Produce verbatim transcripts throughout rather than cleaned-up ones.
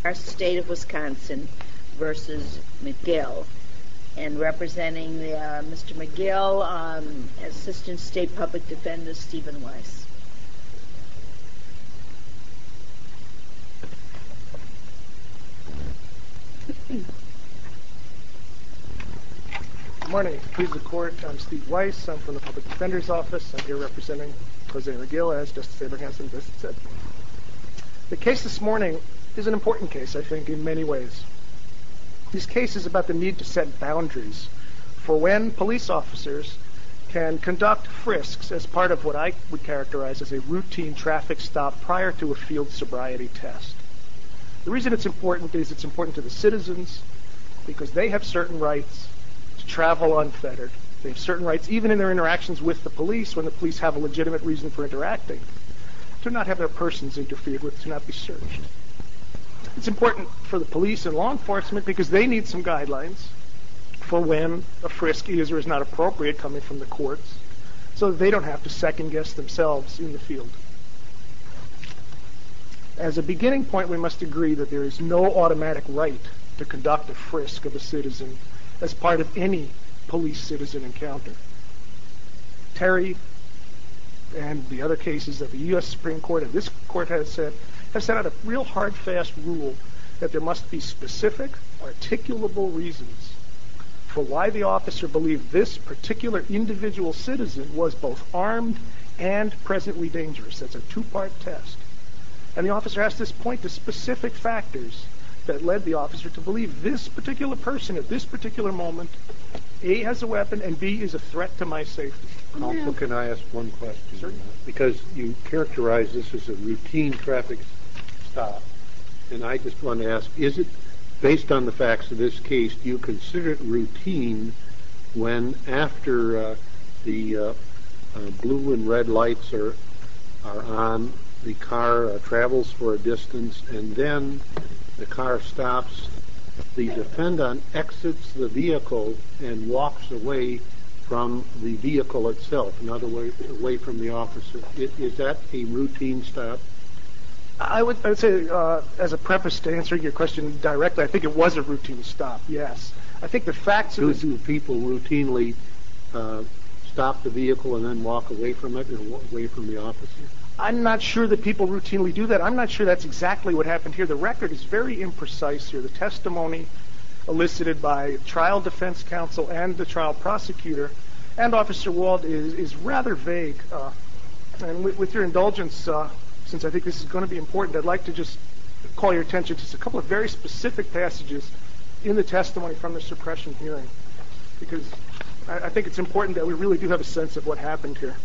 our state of Wisconsin versus McGill. And representing the, uh, Mister McGill, um, Assistant State Public Defender Stephen Weiss. Good morning. Please the court. I'm Steve Weiss. I'm from the Public Defender's Office. I'm here representing Jose McGill, as Justice Abrahamson just said. The case this morning is an important case, I think, in many ways. This case is about the need to set boundaries for when police officers can conduct frisks as part of what I would characterize as a routine traffic stop prior to a field sobriety test. The reason it's important is it's important to the citizens because they have certain rights to travel unfettered. They have certain rights, even in their interactions with the police, when the police have a legitimate reason for interacting, to not have their persons interfered with, to not be searched. It's important for the police and law enforcement because they need some guidelines for when a frisk is or is not appropriate coming from the courts, so that they don't have to second-guess themselves in the field. As a beginning point, we must agree that there is no automatic right to conduct a frisk of a citizen as part of any police-citizen encounter. Terry and the other cases that the U S Supreme Court and this court has said have set out a real hard, fast rule that there must be specific, articulable reasons for why the officer believed this particular individual citizen was both armed and presently dangerous. That's a two-part test. And the officer has to point to specific factors that led the officer to believe this particular person at this particular moment, A, has a weapon, and B, is a threat to my safety. Counsel, can I ask one question? Certainly. Because you characterize this as a routine traffic stop, and I just want to ask, is it, based on the facts of this case, do you consider it routine when after uh, the uh, uh, blue and red lights are, are on, the car uh, travels for a distance, and then the car stops, the defendant exits the vehicle and walks away from the vehicle itself, in other words, away from the officer? Is, is that a routine stop? I would, I would say, uh, as a preface to answering your question directly, I think it was a routine stop, yes. I think the facts do, of this... Do people routinely uh, stop the vehicle and then walk away from it, or walk away from the officer? I'm not sure that people routinely do that. I'm not sure that's exactly what happened here. The record is very imprecise here. The testimony elicited by trial defense counsel and the trial prosecutor and Officer Wald is, is rather vague. Uh, and with, with your indulgence, uh, since I think this is going to be important, I'd like to just call your attention to just a couple of very specific passages in the testimony from the suppression hearing, because I, I think it's important that we really do have a sense of what happened here.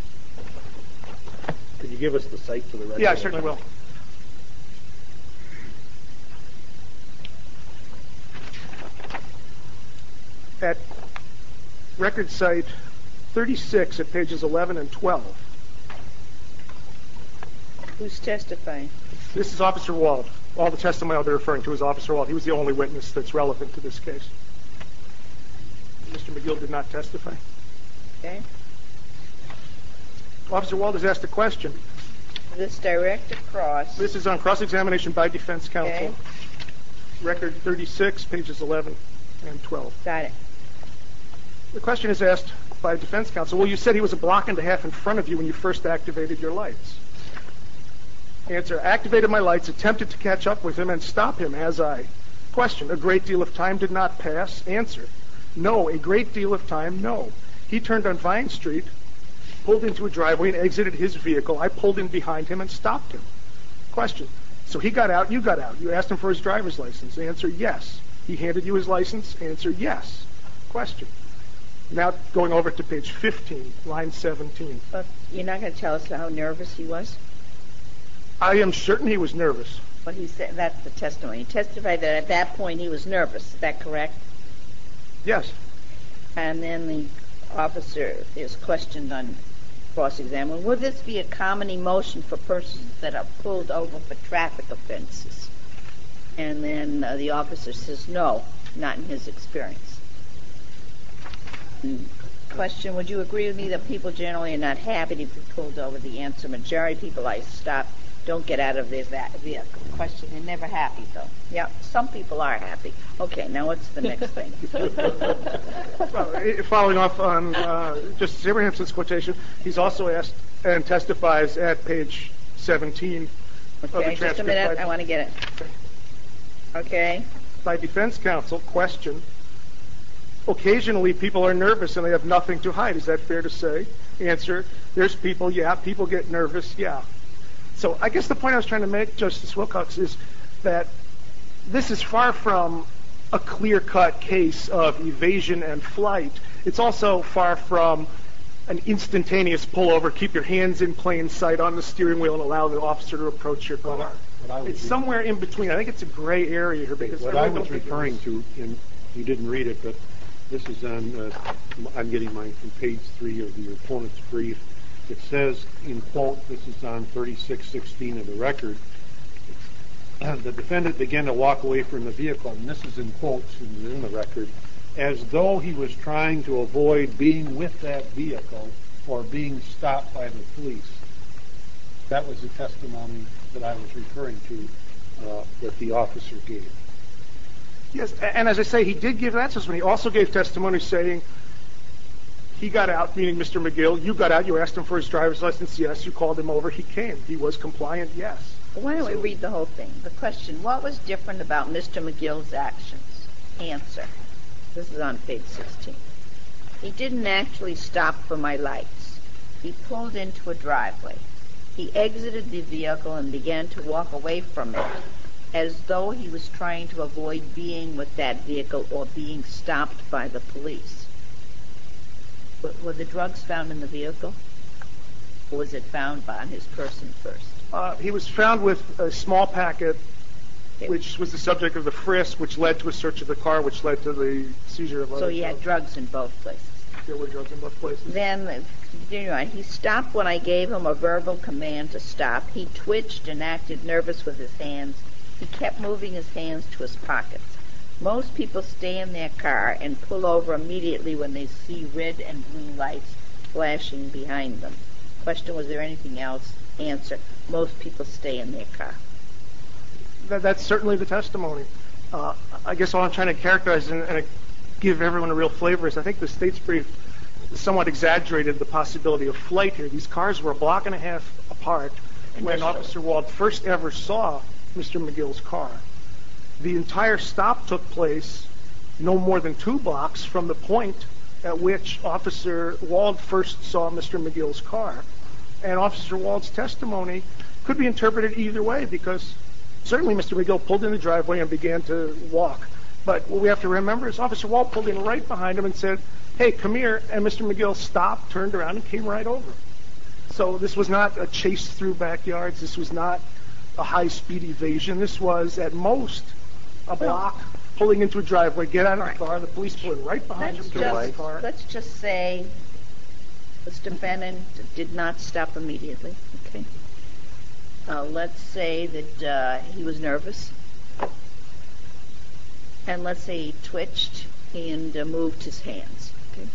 Could you give us the site for the record? Yeah, I certainly will. At record site thirty-six at pages eleven and twelve. Who's testifying? This is Officer Wald. All the testimony I'll be referring to is Officer Wald. He was the only witness that's relevant to this case. Mister McGill did not testify. Okay. Officer Wald has asked a question. This direct across. This is on cross-examination by defense counsel. Okay. Record thirty-six, pages eleven and twelve. Got it. The question is asked by defense counsel, well, you said he was a block and a half in front of you when you first activated your lights. Answer, activated my lights, attempted to catch up with him and stop him as I. Question, a great deal of time did not pass. Answer, no, a great deal of time, no. He turned on Vine Street, pulled into a driveway and exited his vehicle. I pulled in behind him and stopped him. Question, so he got out, you got out. You asked him for his driver's license. Answer, yes. He handed you his license. Answer, yes. Question. Now going over to page fifteen, line seventeen. But you're not going to tell us how nervous he was? I am certain he was nervous. But he said that's the testimony. He testified that at that point he was nervous. Is that correct? Yes. And then the officer is questioned on cross-examination. Would this be a common emotion for persons that are pulled over for traffic offenses? And then uh, the officer says, no, not in his experience. Question, would you agree with me that people generally are not happy to be pulled over? The answer, majority of people I stop don't get out of their va- vehicle. Question, they're never happy, though. Yeah, some people are happy. Okay, now what's the next thing? Well, i- following off on uh, Justice Abrahamson's quotation, he's also asked and testifies at page seventeen of the Okay, just a transcript minute, by- I want to get it. Okay, by defense counsel, question, occasionally people are nervous and they have nothing to hide. Is that fair to say? Answer, there's people, yeah, people get nervous, yeah. So I guess the point I was trying to make, Justice Wilcox, is that this is far from a clear-cut case of evasion and flight. It's also far from an instantaneous pullover, keep your hands in plain sight on the steering wheel and allow the officer to approach your car. What I was It's re- somewhere in between. I think it's a gray area here because What I, I really was don't think it referring is. to, and you didn't read it, but this is on, uh, I'm getting mine from page three of your opponent's brief. It says, in quote, this is on thirty-six sixteen of the record, the defendant began to walk away from the vehicle, and this is in quotes and in the record, as though he was trying to avoid being with that vehicle or being stopped by the police. That was the testimony that I was referring to, uh, that the officer gave. Yes, a- and as I say, he did give that testimony. He also gave testimony saying he got out, meaning Mister McGill. You got out. You asked him for his driver's license. Yes. You called him over. He came. He was compliant. Yes. why don't we read the whole thing? The question, what was different about Mister McGill's actions? Answer, this is on page sixteen. He didn't actually stop for my lights. He pulled into a driveway. He exited the vehicle and began to walk away from it, as though he was trying to avoid being with that vehicle or being stopped by the police. Were, were the drugs found in the vehicle? Or was it found on his person first? Uh, he was found with a small packet, Okay. which was the subject of the frisk, which led to a search of the car, which led to the seizure of So other he had drugs. drugs in both places. There were drugs in both places. Then, uh, continue on. He stopped when I gave him a verbal command to stop. He twitched and acted nervous with his hands. He kept moving his hands to his pockets. Most people stay in their car and pull over immediately when they see red and blue lights flashing behind them. Question, was there anything else? Answer, most people stay in their car. That, that's certainly the testimony. Uh, I guess all I'm trying to characterize and, and give everyone a real flavor is I think the state's brief somewhat exaggerated the possibility of flight here. These cars were a block and a half apart when Officer Wald first ever saw Mister McGill's car. The entire stop took place no more than two blocks from the point at which Officer Wald first saw Mister McGill's car. And Officer Wald's testimony could be interpreted either way because certainly Mister McGill pulled in the driveway and began to walk. But what we have to remember is Officer Wald pulled in right behind him and said, hey, come here. And Mister McGill stopped, turned around, and came right over. So this was not a chase through backyards. This was not a high-speed evasion. This was, at most, a block pulling into a driveway, get out of the car, the police pull in right behind Let's him, get out of the just, car. let's just say this defendant did not stop immediately. Okay. Uh, let's say that uh, he was nervous. And let's say he twitched and uh, moved his hands. Okay.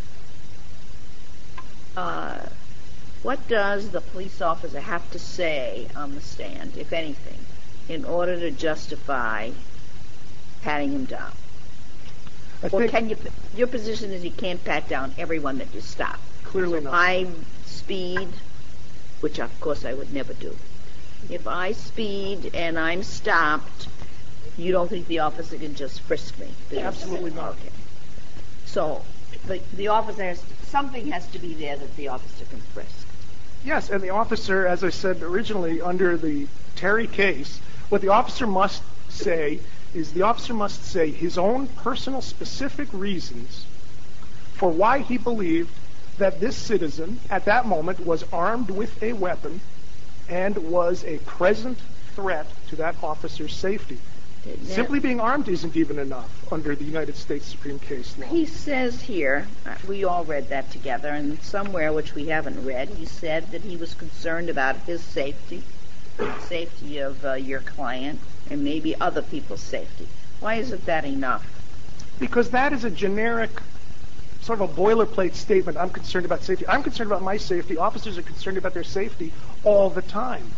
Uh, what does the police officer have to say on the stand, if anything, in order to justify patting him down? I Or think can you? Your position is you can't pat down everyone that you stop. clearly not. I speed, which of course I would never do. If I speed and I'm stopped, you don't think the officer can just frisk me? Absolutely not. Okay. So the the officer has, something has to be there that the officer can frisk. Yes, and the officer, as I said originally, under the Terry case, what the officer must say is the officer must say his own personal specific reasons for why he believed that this citizen at that moment was armed with a weapon and was a present threat to that officer's safety. Now, Simply being armed isn't even enough under the United States Supreme case law. He says here, uh, we all read that together, and somewhere which we haven't read, he said that he was concerned about his safety, the safety of uh, your client, and maybe other people's safety. Why isn't that enough? Because that is a generic, sort of a boilerplate statement. I'm concerned about safety. I'm concerned about my safety. Officers are concerned about their safety all the time.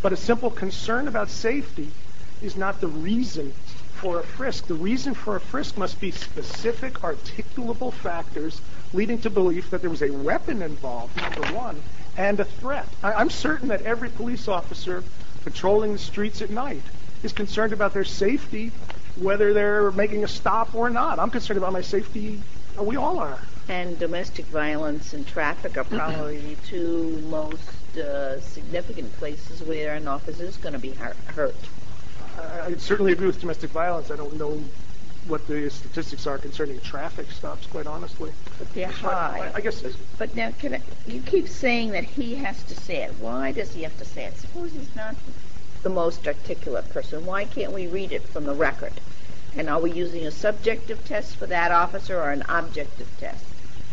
But a simple concern about safety is not the reason for a frisk. The reason for a frisk must be specific, articulable factors leading to belief that there was a weapon involved, number one, and a threat. I, I'm certain that every police officer patrolling the streets at night is concerned about their safety, whether they're making a stop or not. I'm concerned about my safety. We all are. And domestic violence and traffic are probably the two most uh, significant places where an officer is going to be hurt. I, I certainly agree with domestic violence. I don't know what the statistics are concerning traffic stops, quite honestly. But they're high. I, I guess. But now, can I, you keep saying that he has to say it. Why does he have to say it? Suppose he's not the most articulate person. Why can't we read it from the record? And are we using a subjective test for that officer or an objective test?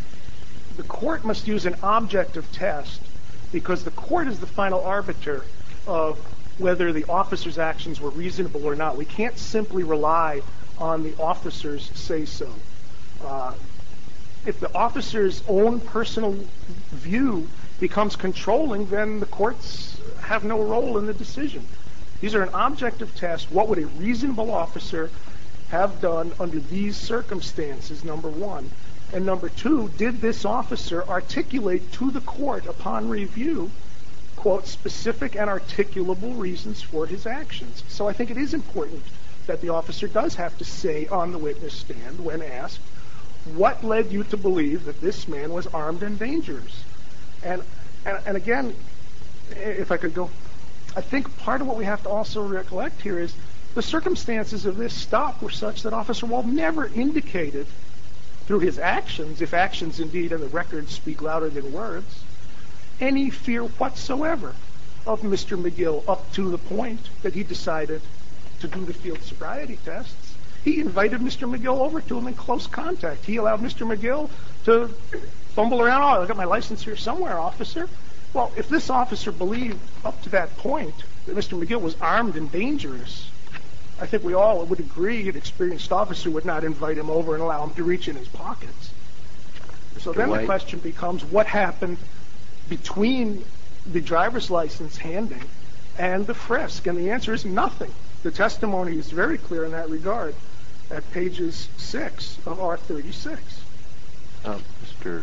The court must use an objective test because the court is the final arbiter of whether the officer's actions were reasonable or not. We can't simply rely on the officer's say-so. Uh, if the officer's own personal view becomes controlling, then the courts have no role in the decision. These are an objective test. What would a reasonable officer have done under these circumstances, number one? And number two, did this officer articulate to the court upon review, quote, specific and articulable reasons for his actions? So I think it is important that the officer does have to say on the witness stand when asked, what led you to believe that this man was armed and dangerous? And, and, and again, if I could go, I think part of what we have to also recollect here is the circumstances of this stop were such that Officer Wald never indicated through his actions, if actions indeed and the records speak louder than words, any fear whatsoever of Mister McGill up to the point that he decided to do the field sobriety tests. He invited Mister McGill over to him in close contact. He allowed Mister McGill to fumble around. Oh, I got my license here somewhere, officer. Well, if this officer believed up to that point that Mister McGill was armed and dangerous, I think we all would agree an experienced officer would not invite him over and allow him to reach in his pockets. So then the question becomes, what happened between the driver's license handing and the frisk? And the answer is nothing. The testimony is very clear in that regard at pages six of R thirty-six. Uh, Mister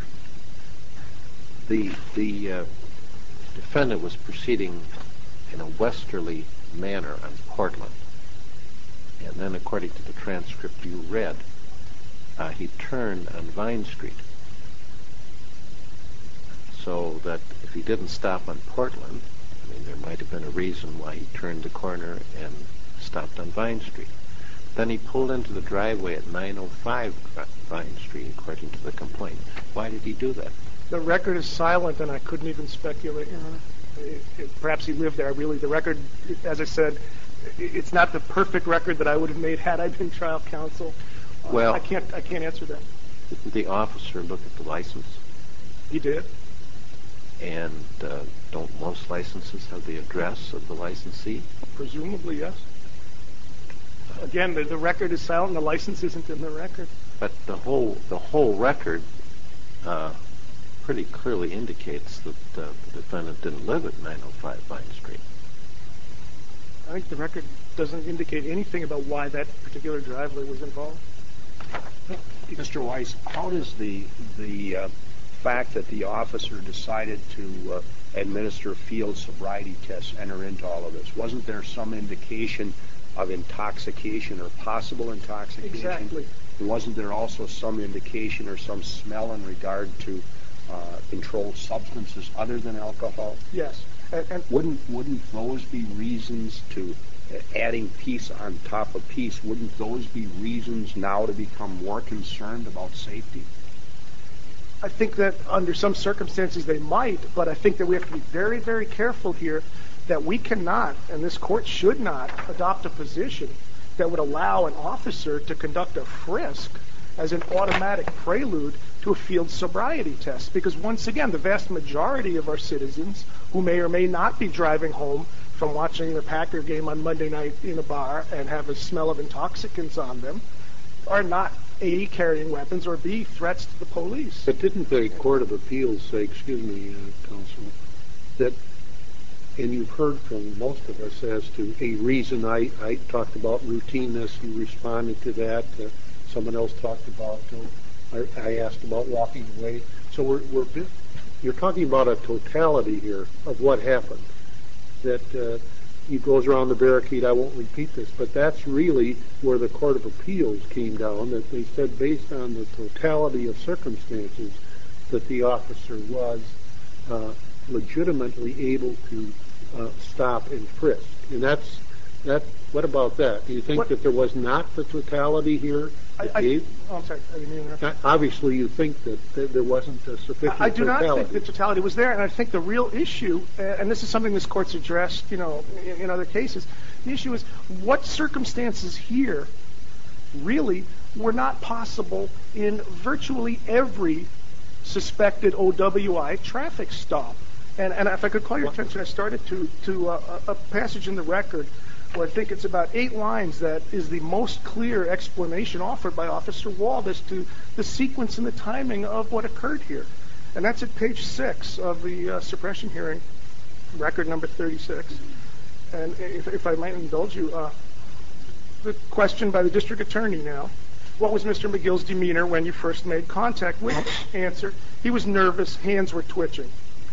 The, the uh, defendant was proceeding in a westerly manner on Portland. And then, according to the transcript you read, uh, he turned on Vine Street. So that if he didn't stop on Portland, I mean, there might have been a reason why he turned the corner and stopped on Vine Street. Then he pulled into the driveway at nine oh five Vine Street, according to the complaint. Why did he do that? The record is silent, and I couldn't even speculate. Your Honor. It, it, perhaps he lived there. Really, the record, as I said, it, it's not the perfect record that I would have made had I been trial counsel. Uh, well, I can't. I can't answer that. Did the officer look at the license? He did. And uh, don't most licenses have the address of the licensee? Presumably, yes. Again, the, the record is silent, and the license isn't in the record. But the whole the whole record uh, pretty clearly indicates that uh, the defendant didn't live at nine oh five Vine Street. I think the record doesn't indicate anything about why that particular driveway was involved. Mister Weiss, how does the the uh, fact that the officer decided to uh, administer field sobriety tests enter into all of this? Wasn't there some indication of intoxication or possible intoxication? Exactly. And wasn't there also some indication or some smell in regard to uh, controlled substances other than alcohol? Yes. And, and wouldn't wouldn't those be reasons to uh, adding piece on top of piece? Wouldn't those be reasons now to become more concerned about safety? I think that under some circumstances they might, but I think that we have to be very, very careful here that we cannot, and this court should not, adopt a position that would allow an officer to conduct a frisk as an automatic prelude to a field sobriety test. Because once again, the vast majority of our citizens who may or may not be driving home from watching the Packer game on Monday night in a bar and have a smell of intoxicants on them are not A, carrying weapons, or B, threats to the police. But didn't the Court of Appeals say, excuse me, uh, counsel, that and you've heard from most of us as to a reason. I, I talked about routineness. You responded to that. Uh, someone else talked about, uh, I, I asked about walking away. So we're, we're you're talking about a totality here of what happened. That uh, he goes around the barricade. I won't repeat this, but that's really where the Court of Appeals came down, that they said based on the totality of circumstances that the officer was uh, legitimately able to uh, stop and frisk. And that's, that, what about that? Do you think What? that there was not the totality here? I, I, oh, I'm sorry. I didn't mean to interrupt. Obviously, you think that, that there wasn't a sufficient I do not totality. think the totality was there, and I think the real issue, uh, and this is something this court's addressed, you know, in, in other cases, the issue is what circumstances here really were not possible in virtually every suspected O W I traffic stop. And, and if I could call your attention, I started to, to uh, a passage in the record where I think it's about eight lines that is the most clear explanation offered by Officer Wald as to the sequence and the timing of what occurred here. And that's at page six of the uh, suppression hearing, record number thirty-six. And if, if I might indulge you, uh, the question by the district attorney now, what was Mister McGill's demeanor when you first made contact with him? Answer, he was nervous, hands were twitching.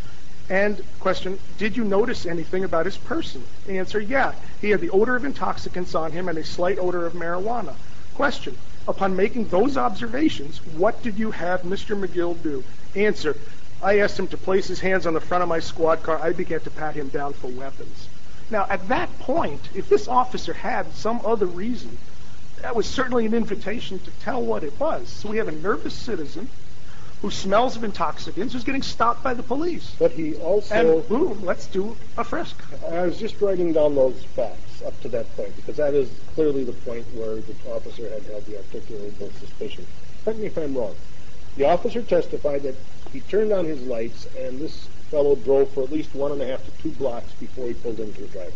And question, did you notice anything about his person? Answer, yeah. He had the odor of intoxicants on him and a slight odor of marijuana. Question, upon making those observations, what did you have Mister McGill do? Answer, I asked him to place his hands on the front of my squad car. I began to pat him down for weapons. Now, at that point, if this officer had some other reason, that was certainly an invitation to tell what it was. So we have a nervous citizen who smells of intoxicants, who's getting stopped by the police. But he also... And boom, let's do a frisk. I was just writing down those facts up to that point, because that is clearly the point where the officer had had the articulable suspicion. Correct me if I'm wrong. The officer testified that he turned on his lights, and this fellow drove for at least one and a half to two blocks before he pulled into the driveway.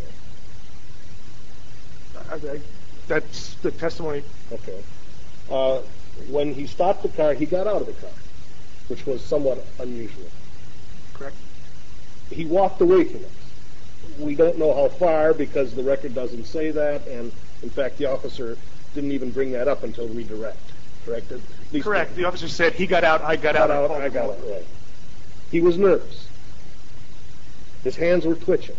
I, I, that's the testimony. Okay. Uh, when he stopped the car, he got out of the car, which was somewhat unusual. Correct. He walked away from us. We don't know how far because the record doesn't say that, and in fact the officer didn't even bring that up until redirect. Correct? At least Correct. The officer said he got out, I got, got out, out, I got out. Right. He was nervous. His hands were twitching.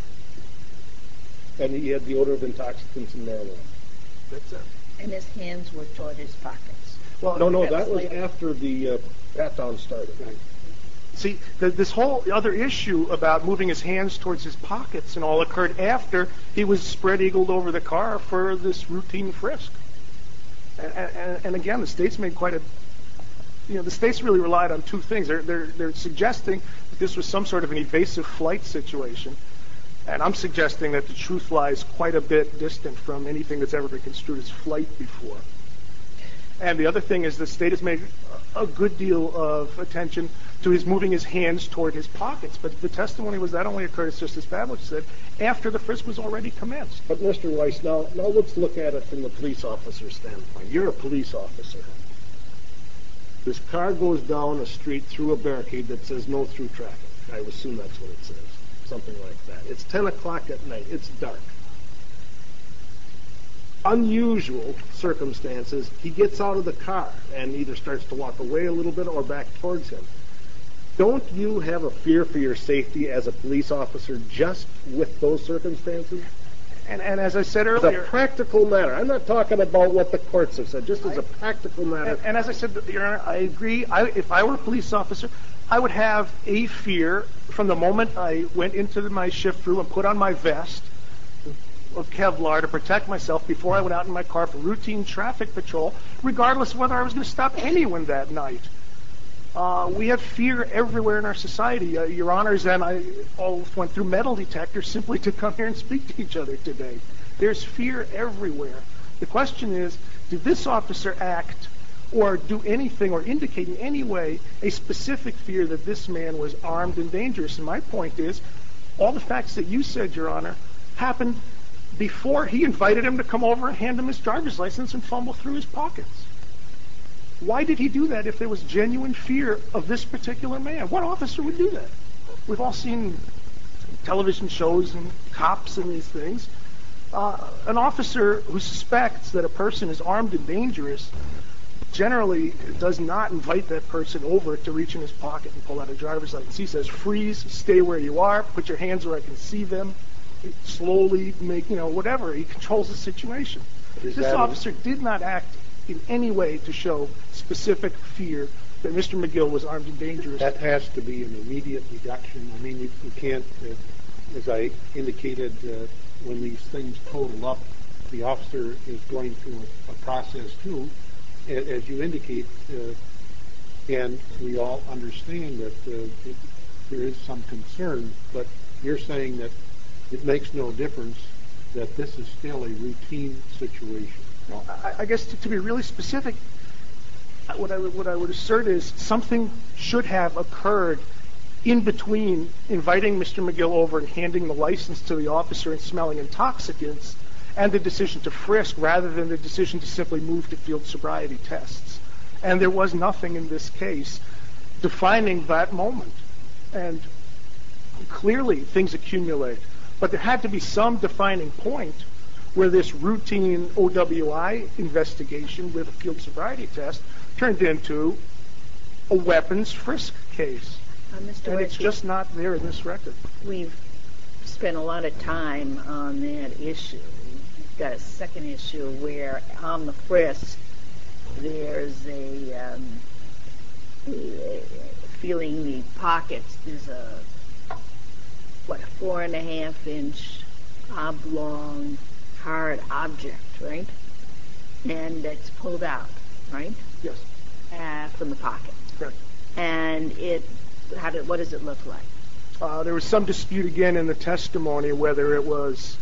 And he had the odor of intoxicants and marijuana. That's it. And his hands were toward his pockets. Well, No, no, That's that was later. after the uh, pat-down started. Right. See, the, this whole other issue about moving his hands towards his pockets and all occurred after he was spread-eagled over the car for this routine frisk. And, and, and again, the state's made quite a, you know, the state's really relied on two things. They're, they're, they're suggesting that this was some sort of an evasive flight situation. And I'm suggesting that the truth lies quite a bit distant from anything that's ever been construed as flight before. And the other thing is the state has made a good deal of attention to his moving his hands toward his pockets. But the testimony was that only occurred, as Justice Pavlich said, after the frisk was already commenced. But Mister Weiss, now, now let's look at it from the police officer's standpoint. You're a police officer. This car goes down a street through a barricade that says no through traffic. I would assume that's what it says. Something like that. It's ten o'clock at night. It's dark. Unusual circumstances, he gets out of the car and either starts to walk away a little bit or back towards him. Don't you have a fear for your safety as a police officer just with those circumstances? And, and as I said As earlier, a practical matter. I'm not talking about what the courts have said, just as a practical matter. and, and as I said, Your Honor, I agree. I, if I were a police officer, I would have a fear from the moment I went into my shift room and put on my vest of Kevlar to protect myself before I went out in my car for routine traffic patrol, regardless of whether I was going to stop anyone that night. Uh, we have fear everywhere in our society. Uh, Your Honors and I all went through metal detectors simply to come here and speak to each other today. There's fear everywhere. The question is, did this officer act or do anything or indicate in any way a specific fear that this man was armed and dangerous? And my point is, all the facts that you said, Your Honor, happened before he invited him to come over and hand him his driver's license and fumble through his pockets. Why did he do that if there was genuine fear of this particular man? What officer would do that? We've all seen television shows and cops and these things, uh, an officer who suspects that a person is armed and dangerous generally does not invite that person over to reach in his pocket and pull out a driver's license. He says, freeze, stay where you are, put your hands where I can see them, slowly make, you know, whatever. He controls the situation. Is This that officer did not act in any way to show specific fear that Mister McGill was armed and dangerous. That has to be an immediate reduction. I mean, you, you can't, uh, as I indicated, uh, when these things total up, the officer is going through a, a process too, a- as you indicate, uh, and we all understand that uh, it, there is some concern, but you're saying that it makes no difference, that this is still a routine situation. No, I, I guess to, to be really specific, what I, would, what I would assert is something should have occurred in between inviting Mister McGill over and handing the license to the officer and smelling intoxicants and the decision to frisk rather than the decision to simply move to field sobriety tests. And there was nothing in this case defining that moment. And clearly things accumulate. But there had to be some defining point where this routine O W I investigation with a field sobriety test turned into a weapons frisk case. Uh, Mister And Weiss, it's just not there in this record. we've spent a lot of time on that issue. We've got a second issue where on the frisk there's a um, feeling the pockets. There's a what a four and a half inch oblong hard object, right? And it's pulled out, right? Yes, Uh, from the pocket. correct. And it, how did, what does it look like? Uh, there was some dispute again in the testimony whether it was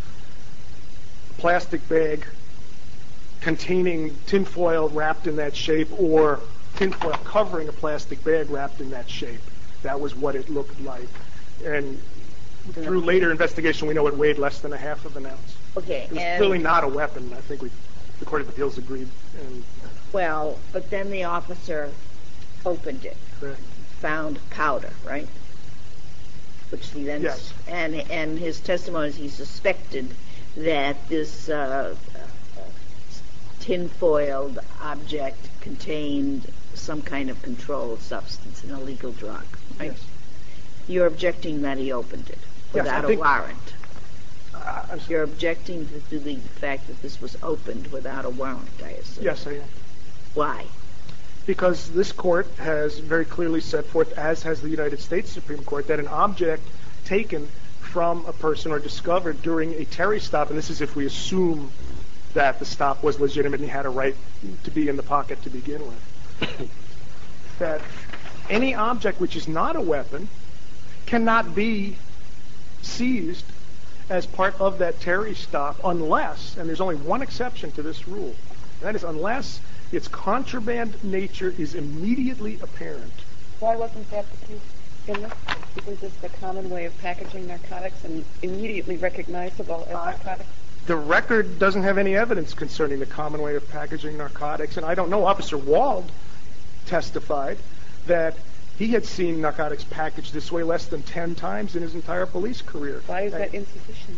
a plastic bag containing tinfoil wrapped in that shape or tinfoil covering a plastic bag wrapped in that shape. That was what it looked like. And through later investigation, we know it weighed less than a half of an ounce. Okay, It was and clearly not a weapon. I think we, the Court of Appeals agreed. And well, but then the officer opened it, correct. found powder, right? Which he then Yes. and and his testimony is he suspected that this uh, uh, tinfoiled object contained some kind of controlled substance, an illegal drug, right? Yes. You're objecting that he opened it Yes, I without a think- warrant. Uh, I'm s- You're objecting to the fact that this was opened without a warrant, I assume. yes, I am. Why? Because this court has very clearly set forth, as has the United States Supreme Court, that an object taken from a person or discovered during a Terry stop, and this is if we assume that the stop was legitimate and he had a right to be in the pocket to begin with, that any object which is not a weapon cannot be seized as part of that Terry stop unless, and there's only one exception to this rule, and that is unless its contraband nature is immediately apparent. Why wasn't that the case in this? Isn't this the common way of packaging narcotics and immediately recognizable as Uh, narcotics? The record doesn't have any evidence concerning the common way of packaging narcotics, and I don't know. Officer Wald testified that he had seen narcotics packaged this way less than ten times in his entire police career. Why is that insufficient?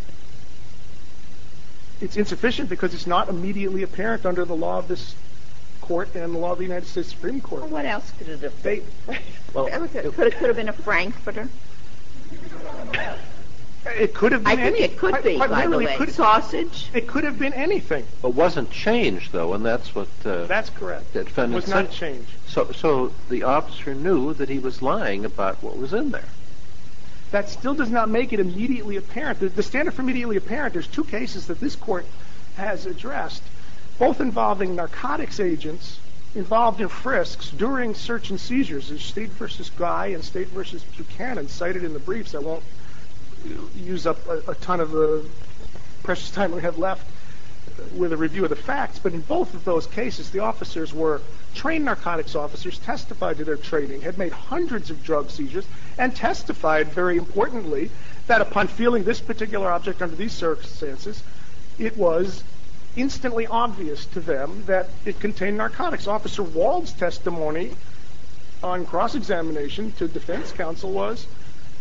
It's insufficient because it's not immediately apparent under the law of this court and the law of the United States Supreme Court. Well, what else could it have They, been? Well, It could, could, it could have been a Frankfurter. it could have been I think any, it could quite- be, quite by the literally, way. could- Sausage. It could have been anything. it wasn't changed, though, and that's what uh, That's correct. the It defendant was not said. changed. So, so the officer knew that he was lying about what was in there. That still does not make it immediately apparent. The, the standard for immediately apparent, there's two cases that this court has addressed, both involving narcotics agents involved in frisks during search and seizures. There's State versus Guy and State versus Buchanan cited in the briefs. I won't use up a, a ton of the precious time we have left with a review of the facts, but in both of those cases, the officers were trained narcotics officers, testified to their training, had made hundreds of drug seizures, and testified, very importantly, that upon feeling this particular object under these circumstances, it was instantly obvious to them that it contained narcotics. Officer Wald's testimony on cross-examination to defense counsel was,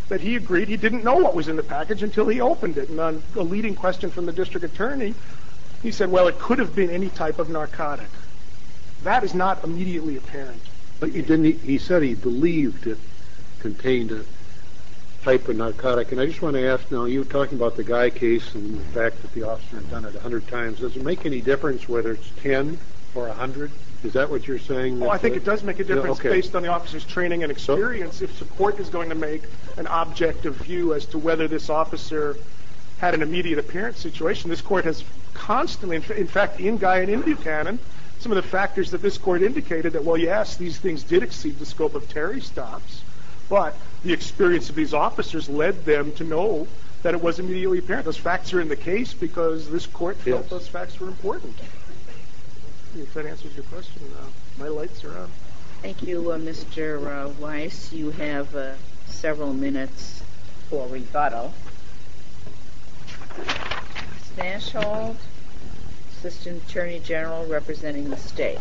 that he agreed he didn't know what was in the package until he opened it. And on a leading question from the district attorney, he said, well, it could have been any type of narcotic. That is not immediately apparent. But you didn't, he, he said he believed it contained a type of narcotic. And I just want to ask now, you were talking about the Guy case and the fact that the officer had done it a hundred times. Does it make any difference whether it's ten or a hundred? Is that what you're saying? Oh, I think it does make a difference okay. based on the officer's training and experience. If the court is going to make an objective view as to whether this officer had an immediate apparent situation, this court has constantly, in fact, in Guy and in Buchanan, some of the factors that this court indicated that, well, yes, these things did exceed the scope of Terry stops, but the experience of these officers led them to know that it was immediately apparent. Those facts are in the case because this court felt yes. those facts were important. If that answers your question, uh, my lights are on. Thank you, uh, Mister Uh, Weiss. You have uh, several minutes for rebuttal. Nashhold, Assistant Attorney General representing the state.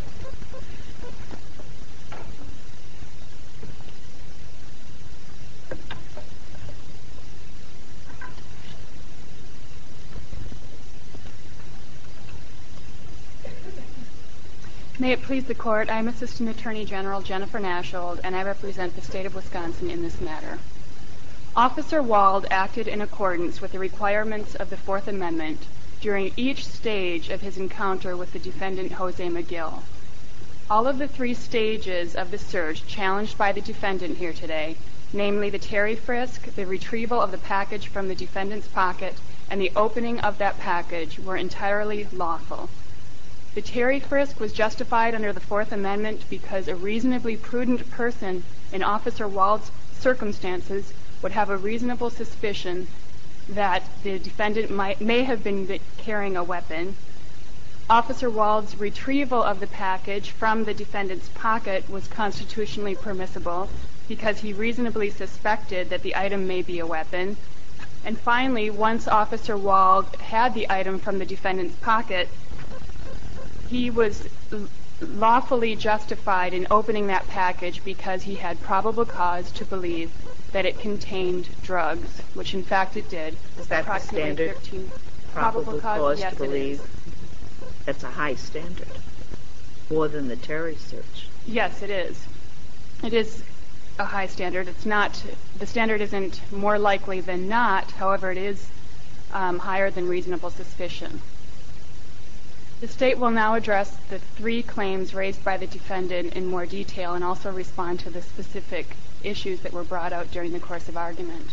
May it please the Court, I am Assistant Attorney General Jennifer Nashhold, and I represent the state of Wisconsin in this matter. Officer Wald acted in accordance with the requirements of the Fourth Amendment during each stage of his encounter with the defendant, Jose McGill. All of the three stages of the search challenged by the defendant here today, namely the Terry frisk, the retrieval of the package from the defendant's pocket, and the opening of that package, were entirely lawful. The Terry frisk was justified under the Fourth Amendment because a reasonably prudent person in Officer Wald's circumstances would have a reasonable suspicion that the defendant might, may have been carrying a weapon. Officer Wald's retrieval of the package from the defendant's pocket was constitutionally permissible because he reasonably suspected that the item may be a weapon. And finally, once Officer Wald had the item from the defendant's pocket, he was lawfully justified in opening that package because he had probable cause to believe that it contained drugs, which in fact it did. Is that the standard? thirteen Probable, probable cause, cause yes, to believe? That's a high standard, more than the Terry search. Yes, it is. It is a high standard. It's not, the standard isn't more likely than not, however, it is um, higher than reasonable suspicion. The state will now address the three claims raised by the defendant in more detail and also respond to the specific issues that were brought out during the course of argument.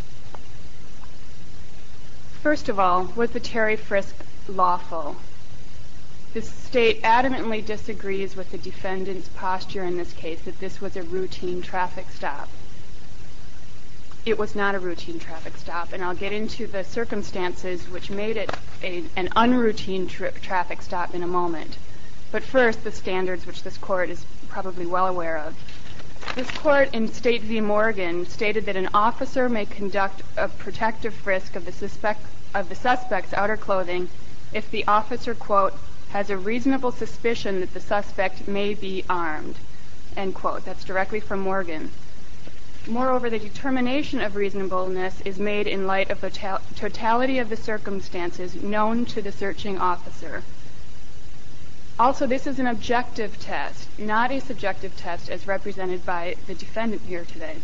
First of all, was the Terry frisk lawful? The state adamantly disagrees with the defendant's posture in this case that this was a routine traffic stop. It was not a routine traffic stop, and I'll get into the circumstances which made it a, an unroutine tra- traffic stop in a moment. But first, the standards which this court is probably well aware of. This court in State v. Morgan stated that an officer may conduct a protective frisk of the suspect of the suspect's outer clothing if the officer, quote, has a reasonable suspicion that the suspect may be armed, end quote. That's directly from Morgan. Moreover, the determination of reasonableness is made in light of the to- totality of the circumstances known to the searching officer. Also, this is an objective test, not a subjective test as represented by the defendant here today.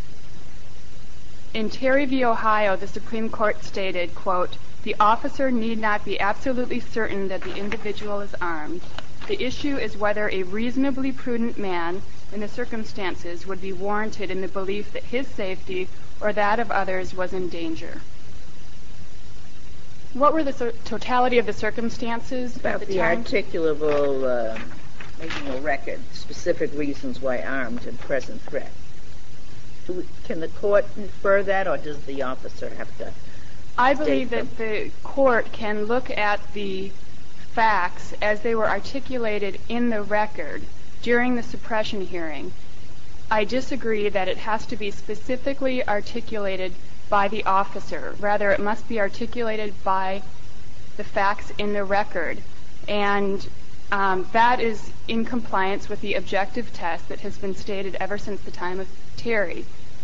In Terry v. Ohio, the Supreme Court stated, quote, the officer need not be absolutely certain that the individual is armed. The issue is whether a reasonably prudent man in the circumstances would be warranted in the belief that his safety or that of others was in danger. What were the so- totality of the circumstances About at the, the time? articulable, uh, making a record, specific reasons why armed and present threat. Do we, can the court infer that, or does the officer have to? I believe them? that the court can look at the facts as they were articulated in the record during the suppression hearing. I disagree that it has to be specifically articulated by the officer. Rather, it must be articulated by the facts in the record. And um, that is in compliance with the objective test that has been stated ever since the time of Terry.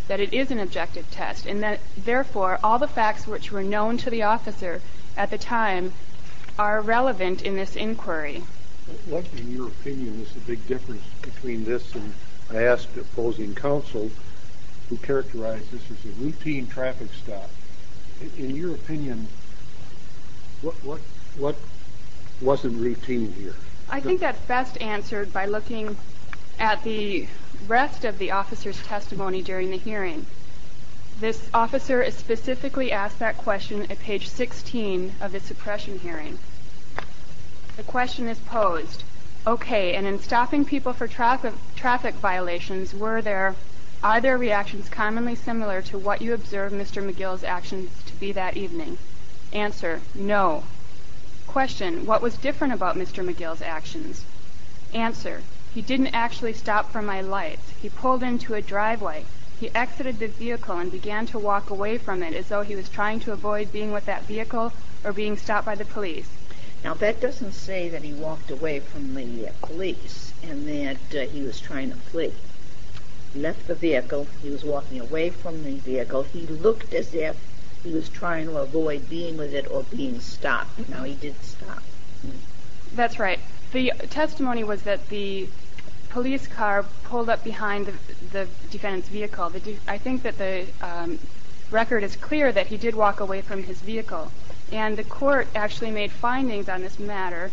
that it is an objective test, and that, therefore, all the facts which were known to the officer at the time are relevant in this inquiry. What, in your opinion, is the big difference between this and I asked opposing counsel who characterized this as a routine traffic stop? In, in your opinion, what what what wasn't routine here? I think that's best answered by looking at the rest of the officer's testimony during the hearing. This officer is specifically asked that question at page sixteen of the suppression hearing. The question is posed, okay, and in stopping people for traffic, traffic violations, were there, are there reactions commonly similar to what you observed Mister McGill's actions to be that evening? Answer, no. Question, what was different about Mister McGill's actions? Answer, he didn't actually stop for my lights. He pulled into a driveway. He exited the vehicle and began to walk away from it as though he was trying to avoid being with that vehicle or being stopped by the police. Now, that doesn't say that he walked away from the uh, police and that uh, he was trying to flee. He left the vehicle. He was walking away from the vehicle. He looked as if he was trying to avoid being with it or being stopped. Now, he did stop. That's right. The testimony was that the police car pulled up behind the, the defendant's vehicle. The de- I think that the um, record is clear that he did walk away from his vehicle. And the court actually made findings on this matter,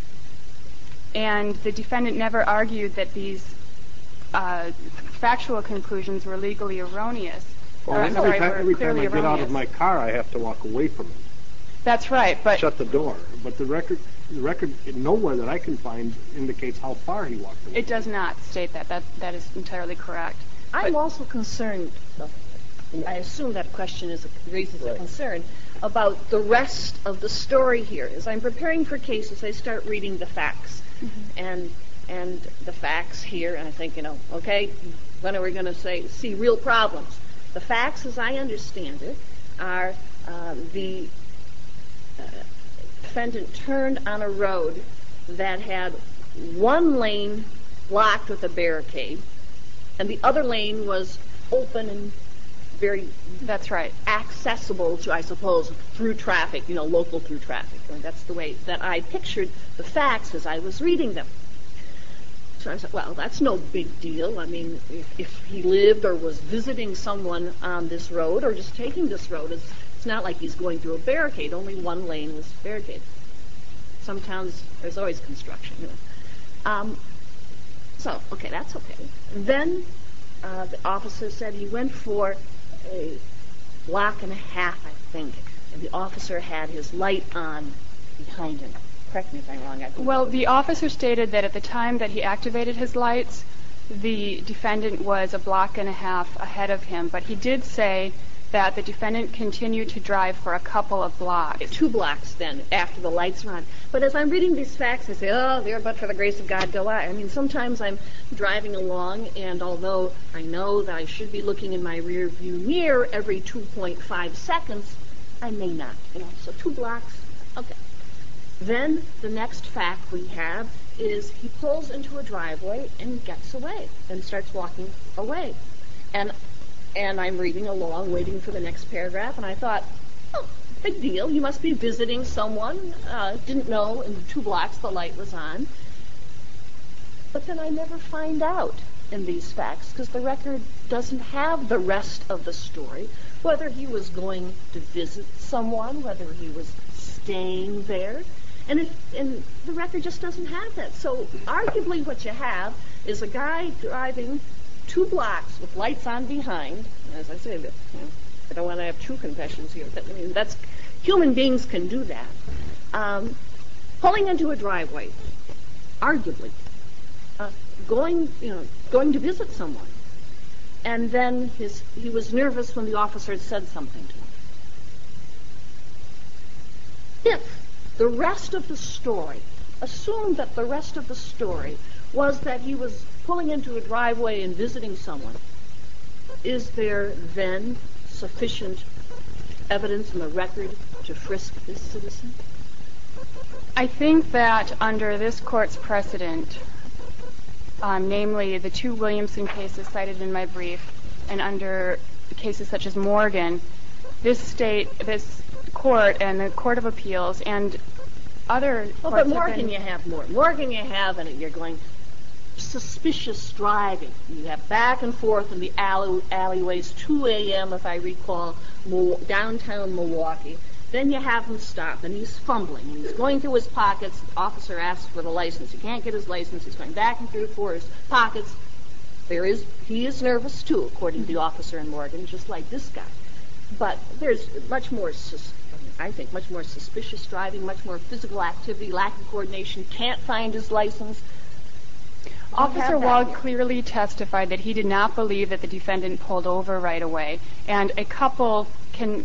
and the defendant never argued that these uh, factual conclusions were legally erroneous. Well, or, every sorry, time, were every time clearly I get out erroneous. of my car, I have to walk away from it. That's right, but Shut the door. But the record, the record nowhere that I can find indicates how far he walked away. it does not state that. That that is entirely correct. I'm also concerned, I assume that question is raises a concern, about the rest of the story here. As I'm preparing for cases, I start reading the facts. Mm-hmm. And and the facts here, and I think, you know, okay, when are we going to say see real problems? The facts, as I understand it, are um, the uh, defendant turned on a road that had one lane blocked with a barricade, and the other lane was open and very That's right. accessible to, I suppose, through traffic, you know, local through traffic. And that's the way that I pictured the facts as I was reading them. So I said, well, that's no big deal. I mean, if, if he lived or was visiting someone on this road or just taking this road, it's, it's not like he's going through a barricade. Only one lane was barricaded. Some towns, there's always construction, you know. Um, so, okay, that's okay. And then uh, the officer said he went for a block and a half, I think, and the officer had his light on behind him. Correct me if I'm wrong. I think Well, the officer stated that at the time that he activated his lights, the defendant was a block and a half ahead of him, but he did say that the defendant continued to drive for a couple of blocks. two blocks then after the lights were on. But as I'm reading these facts, I say, oh, there, but for the grace of God go I. I mean, sometimes I'm driving along, and although I know that I should be looking in my rear view mirror every two point five seconds, I may not. You know, so two blocks, okay. Then the next fact we have is he pulls into a driveway and gets away and starts walking away. And and I'm reading along, waiting for the next paragraph, and I thought, oh, big deal. You must be visiting someone. Uh, didn't know in the two blocks the light was on. But then I never find out in these facts because the record doesn't have the rest of the story, whether he was going to visit someone, whether he was staying there. And, it, and the record just doesn't have that. So arguably what you have is a guy driving two blocks with lights on behind. As I say, that, you know, I don't want to have true confessions here. But, I mean, that's human beings can do that. Um, pulling into a driveway, arguably, uh, going, you know, going to visit someone, and then his he was nervous when the officer said something to him. If the rest of the story, assume that the rest of the story was that he was pulling into a driveway and visiting someone, is there then sufficient evidence in the record to frisk this citizen? I think that under this court's precedent, um, namely the two Williamson cases cited in my brief and under cases such as Morgan, this state, this court and the Court of Appeals and other Well, courts but Morgan have been, you have more. Morgan you have, and you're going suspicious driving. You have back and forth in the alley, alleyways, two a.m. if I recall, Mil- downtown Milwaukee. Then you have him stop, and he's fumbling, and he's going through his pockets. The officer asks for the license. He can't get his license. He's going back and through for his pockets. There is, he is nervous too, according to the officer in Morgan, just like this guy. But there's much more, sus- I think, much more suspicious driving, much more physical activity, lack of coordination, can't find his license. Officer Wald clearly testified that he did not believe that the defendant pulled over right away. And a couple can,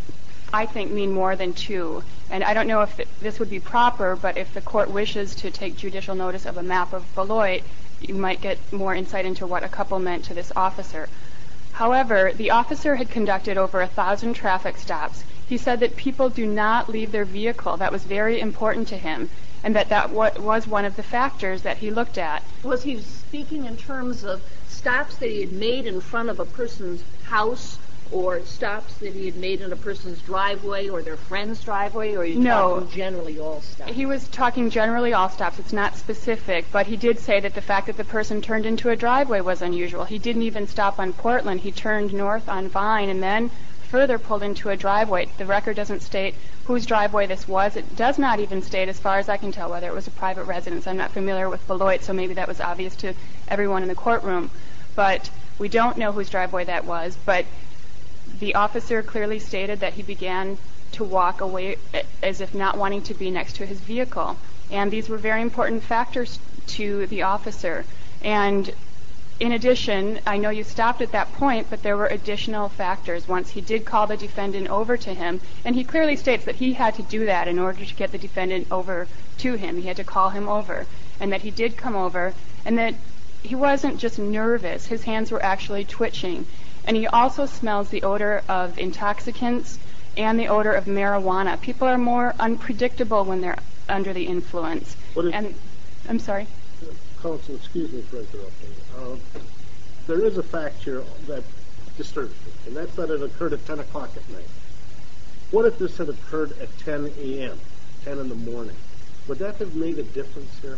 I think, mean more than two. And I don't know if th- this would be proper, but if the court wishes to take judicial notice of a map of Beloit, you might get more insight into what a couple meant to this officer. However, the officer had conducted over a thousand traffic stops. He said that people do not leave their vehicle. That was very important to him, and that that wa- was one of the factors that he looked at. Was he speaking in terms of stops that he had made in front of a person's house, or stops that he had made in a person's driveway or their friend's driveway, or are you No. talking generally all stops? He was talking generally all stops. It's not specific, but he did say that the fact that the person turned into a driveway was unusual. He didn't even stop on Portland. He turned north on Vine and then further pulled into a driveway. The record doesn't state whose driveway this was. It does not even state, as far as I can tell, whether it was a private residence. I'm not familiar with Beloit, so maybe that was obvious to everyone in the courtroom. But we don't know whose driveway that was, but the officer clearly stated that he began to walk away as if not wanting to be next to his vehicle. And these were very important factors to the officer. And in addition, I know you stopped at that point, but there were additional factors. Once he did call the defendant over to him, and he clearly states that he had to do that in order to get the defendant over to him. He had to call him over, and that he did come over, and that he wasn't just nervous. His hands were actually twitching. And he also smells the odor of intoxicants and the odor of marijuana. People are more unpredictable when they're under the influence. What is, and I'm sorry? Counsel, excuse me for interrupting. Uh, there is a fact here that disturbs me, and that's that it occurred at ten o'clock at night. What if this had occurred at ten a.m., ten in the morning? Would that have made a difference here?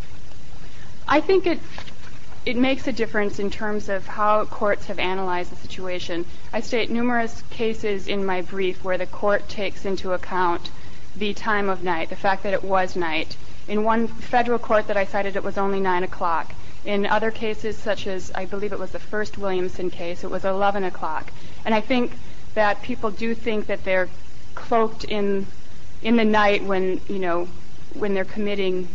I think it it makes a difference in terms of how courts have analyzed the situation. I state numerous cases in my brief where the court takes into account the time of night, the fact that it was night. In one federal court that I cited, it was only nine o'clock. In other cases, such as I believe it was the first Williamson case, it was eleven o'clock. And I think that people do think that they're cloaked in in the night when, you know, when they're committing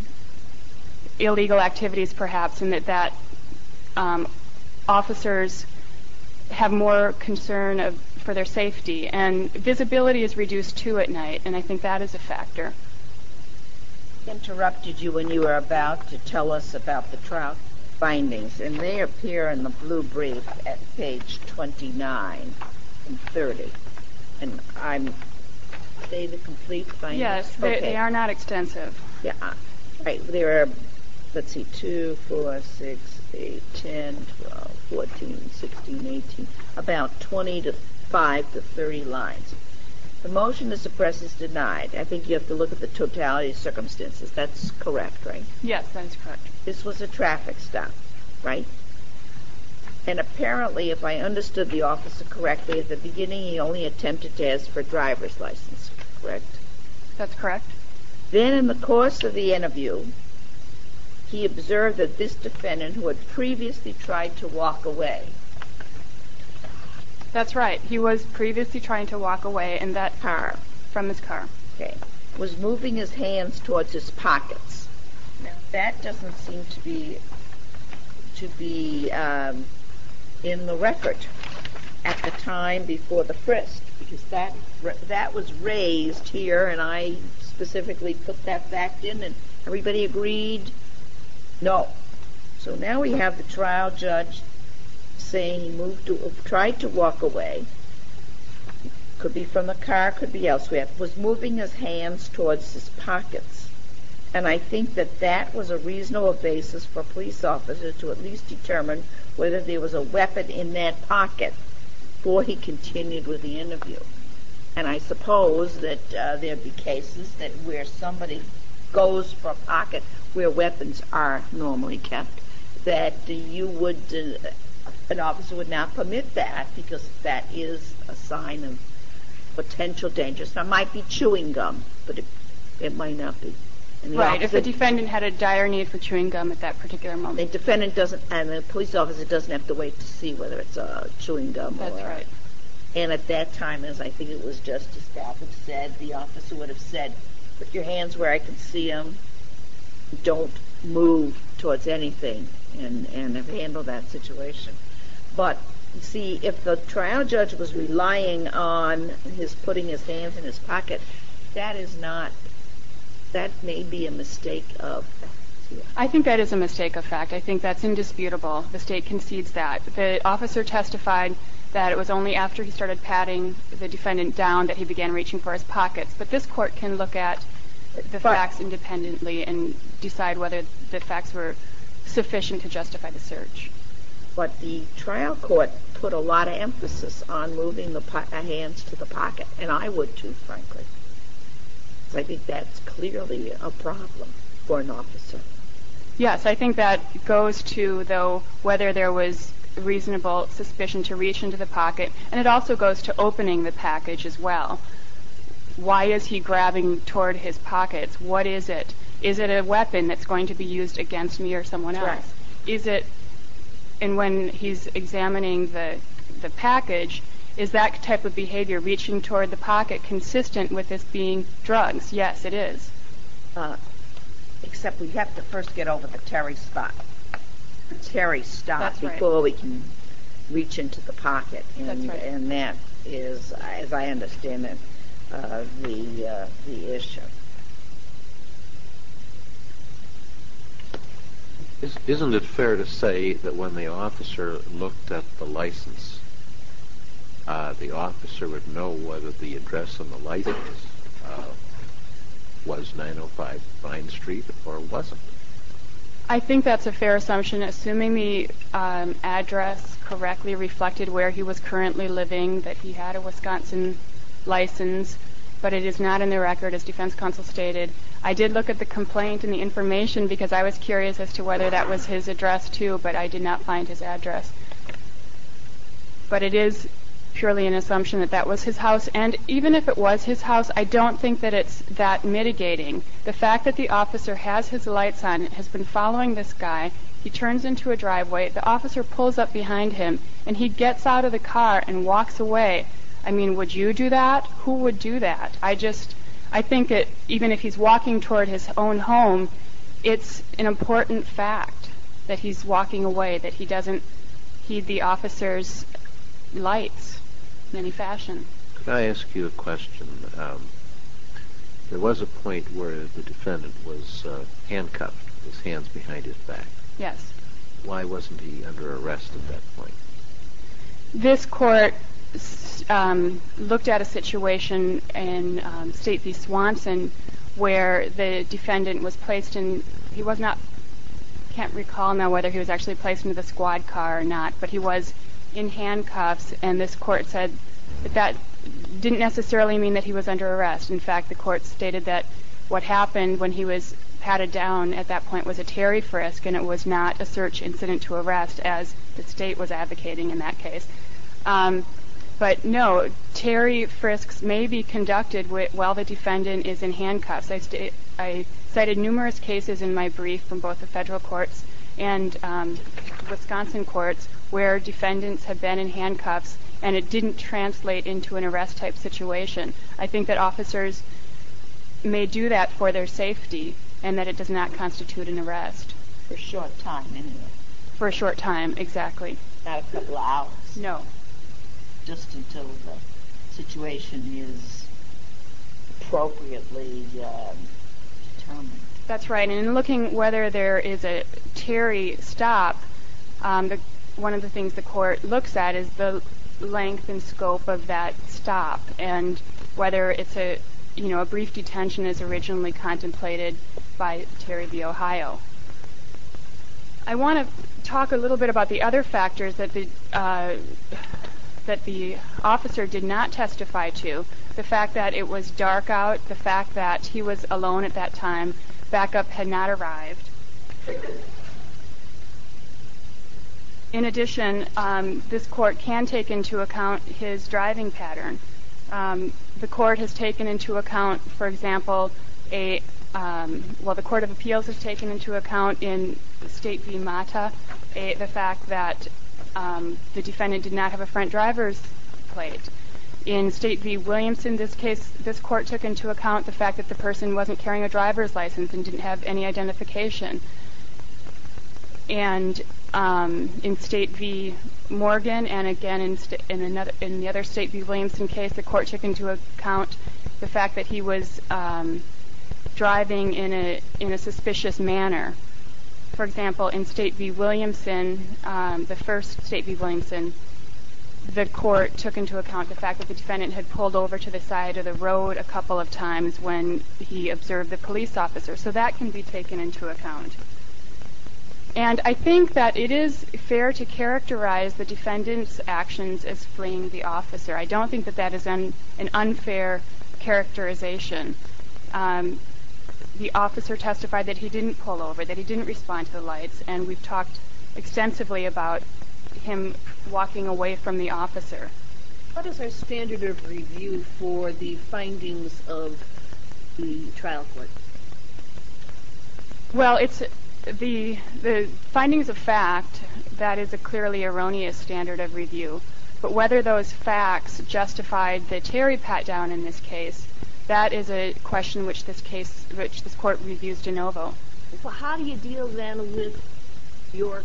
illegal activities, perhaps, and that that um, officers have more concern of, for their safety. And visibility is reduced too at night, and I think that is a factor. Interrupted you when you were about to tell us about the trial findings, and they appear in the blue brief at page twenty-nine and thirty. And I'm, they the complete findings? Yes, they, okay. they are not extensive. Yeah, right. There are, let's see, two, four, six, eight, ten, twelve, fourteen, sixteen, eighteen, about twenty to five to thirty lines. The motion to suppress is denied. I think you have to look at the totality of circumstances. That's correct, right? Yes, that is correct. This was a traffic stop, right? And apparently, if I understood the officer correctly, at the beginning he only attempted to ask for a driver's license, correct? That's correct. Then in the course of the interview, he observed that this defendant, who had previously tried to walk away, That's right. He was previously trying to walk away in that car, from his car. okay, was moving his hands towards his pockets. Now that doesn't seem to be to be um, in the record at the time before the frisk, because that that was raised here, and I specifically put that fact in, and everybody agreed no. So now we have the trial judge saying he moved to, tried to walk away. Could be from the car, could be elsewhere. Was moving his hands towards his pockets. And I think that that was a reasonable basis for a police officer to at least determine whether there was a weapon in that pocket. before he continued with the interview. And I suppose that uh, there'd be cases that where somebody goes for a pocket where weapons are normally kept, that uh, you would, uh, an officer would not permit that because that is a sign of potential danger. So it might be chewing gum, but it, it might not be. And the Right, if officer- the defendant had a dire need for chewing gum at that particular The moment. defendant doesn't, and the police officer doesn't have to wait to see whether it's a chewing gum or... That's right. And at that time, as I think it was Justice Stafford said, the officer would have said, put your hands where I can see them, don't move towards anything, and, and have handled that situation. But, see, if the trial judge was relying on his putting his hands in his pocket, that is not, that may be a mistake of... I think that is a mistake of fact. I think that's indisputable. The state concedes that. The officer testified that it was only after he started patting the defendant down that he began reaching for his pockets. But this court can look at the But- facts independently and decide whether the facts were sufficient to justify the search. But the trial court put a lot of emphasis on moving the po- uh, hands to the pocket, and I would too, frankly. 'Cause I think that's clearly a problem for an officer. Yes, I think that goes to, though, whether there was reasonable suspicion to reach into the pocket, and it also goes to opening the package as well. Why is he grabbing toward his pockets? What is it? Is it a weapon that's going to be used against me or someone else? Right. Is it, and when he's examining the the package, is that type of behavior, reaching toward the pocket, consistent with this being drugs? Yes, it is. Uh, except we have to first get over the Terry stop. Terry stop That's right. before we can reach into the pocket. And, That's right. And that is, as I understand it, uh, the uh, the issue. Is, isn't it fair to say that when the officer looked at the license, uh, the officer would know whether the address on the license uh, was nine oh five Vine Street or wasn't? I think that's a fair assumption, assuming the um, address correctly reflected where he was currently living, that he had a Wisconsin license, but it is not in the record, as defense counsel stated. I did look at the complaint and the information because I was curious as to whether that was his address too, but I did not find his address. But it is purely an assumption that that was his house, and even if it was his house, I don't think that it's that mitigating. The fact that the officer has his lights on, has been following this guy, he turns into a driveway, the officer pulls up behind him, and he gets out of the car and walks away. I mean, would you do that? Who would do that? I just, I think that even if he's walking toward his own home, it's an important fact that he's walking away, that he doesn't heed the officer's lights in any fashion. Could I ask you a question? Um, there was a point where the defendant was uh, handcuffed, his hands behind his back. Yes. Why wasn't he under arrest at that point? This court um, looked at a situation in um, State v. Swanson where the defendant was placed in, he was not, can't recall now whether he was actually placed into the squad car or not, but he was in handcuffs, and this court said that that didn't necessarily mean that he was under arrest. In fact, the court stated that what happened when he was patted down at that point was a Terry frisk, and it was not a search incident to arrest, as the state was advocating in that case. Um, but no, Terry frisks may be conducted wi- while the defendant is in handcuffs. I, sta- I cited numerous cases in my brief from both the federal courts and um, Wisconsin courts where defendants have been in handcuffs and it didn't translate into an arrest type situation. I think that officers may do that for their safety and that it does not constitute an arrest. For a short time, anyway. For a short time, exactly. Not a couple of hours. No. Just until the situation is appropriately um, determined. That's right. And in looking whether there is a Terry stop, um, the, one of the things the court looks at is the length and scope of that stop and whether it's a, you know, a brief detention as originally contemplated by Terry v. Ohio. I want to talk a little bit about the other factors that the uh, that the officer did not testify to, the fact that it was dark out, the fact that he was alone at that time, backup had not arrived. In addition, um, this court can take into account his driving pattern. Um, the court has taken into account, for example, a um, well, the Court of Appeals has taken into account in State v. Mata a, the fact that um, the defendant did not have a front driver's plate. In State v. Williamson, this case, this court took into account the fact that the person wasn't carrying a driver's license and didn't have any identification. And um, in State v. Morgan, and again in, sta- in, another, in the other State v. Williamson case, the court took into account the fact that he was um, driving in a in a suspicious manner. For example, in State v. Williamson, um, the first State v. Williamson, the court took into account the fact that the defendant had pulled over to the side of the road a couple of times when he observed the police officer. So that can be taken into account. And I think that it is fair to characterize the defendant's actions as fleeing the officer. I don't think that that is un, an unfair characterization. Um, the officer testified that he didn't pull over, that he didn't respond to the lights, and we've talked extensively about him walking away from the officer. What is our standard of review for the findings of the trial court? Well, it's the the findings of fact, that is a clearly erroneous standard of review. But whether those facts justified the Terry pat-down in this case, that is a question which this case, which this court reviews de novo. Well, how do you deal then with your,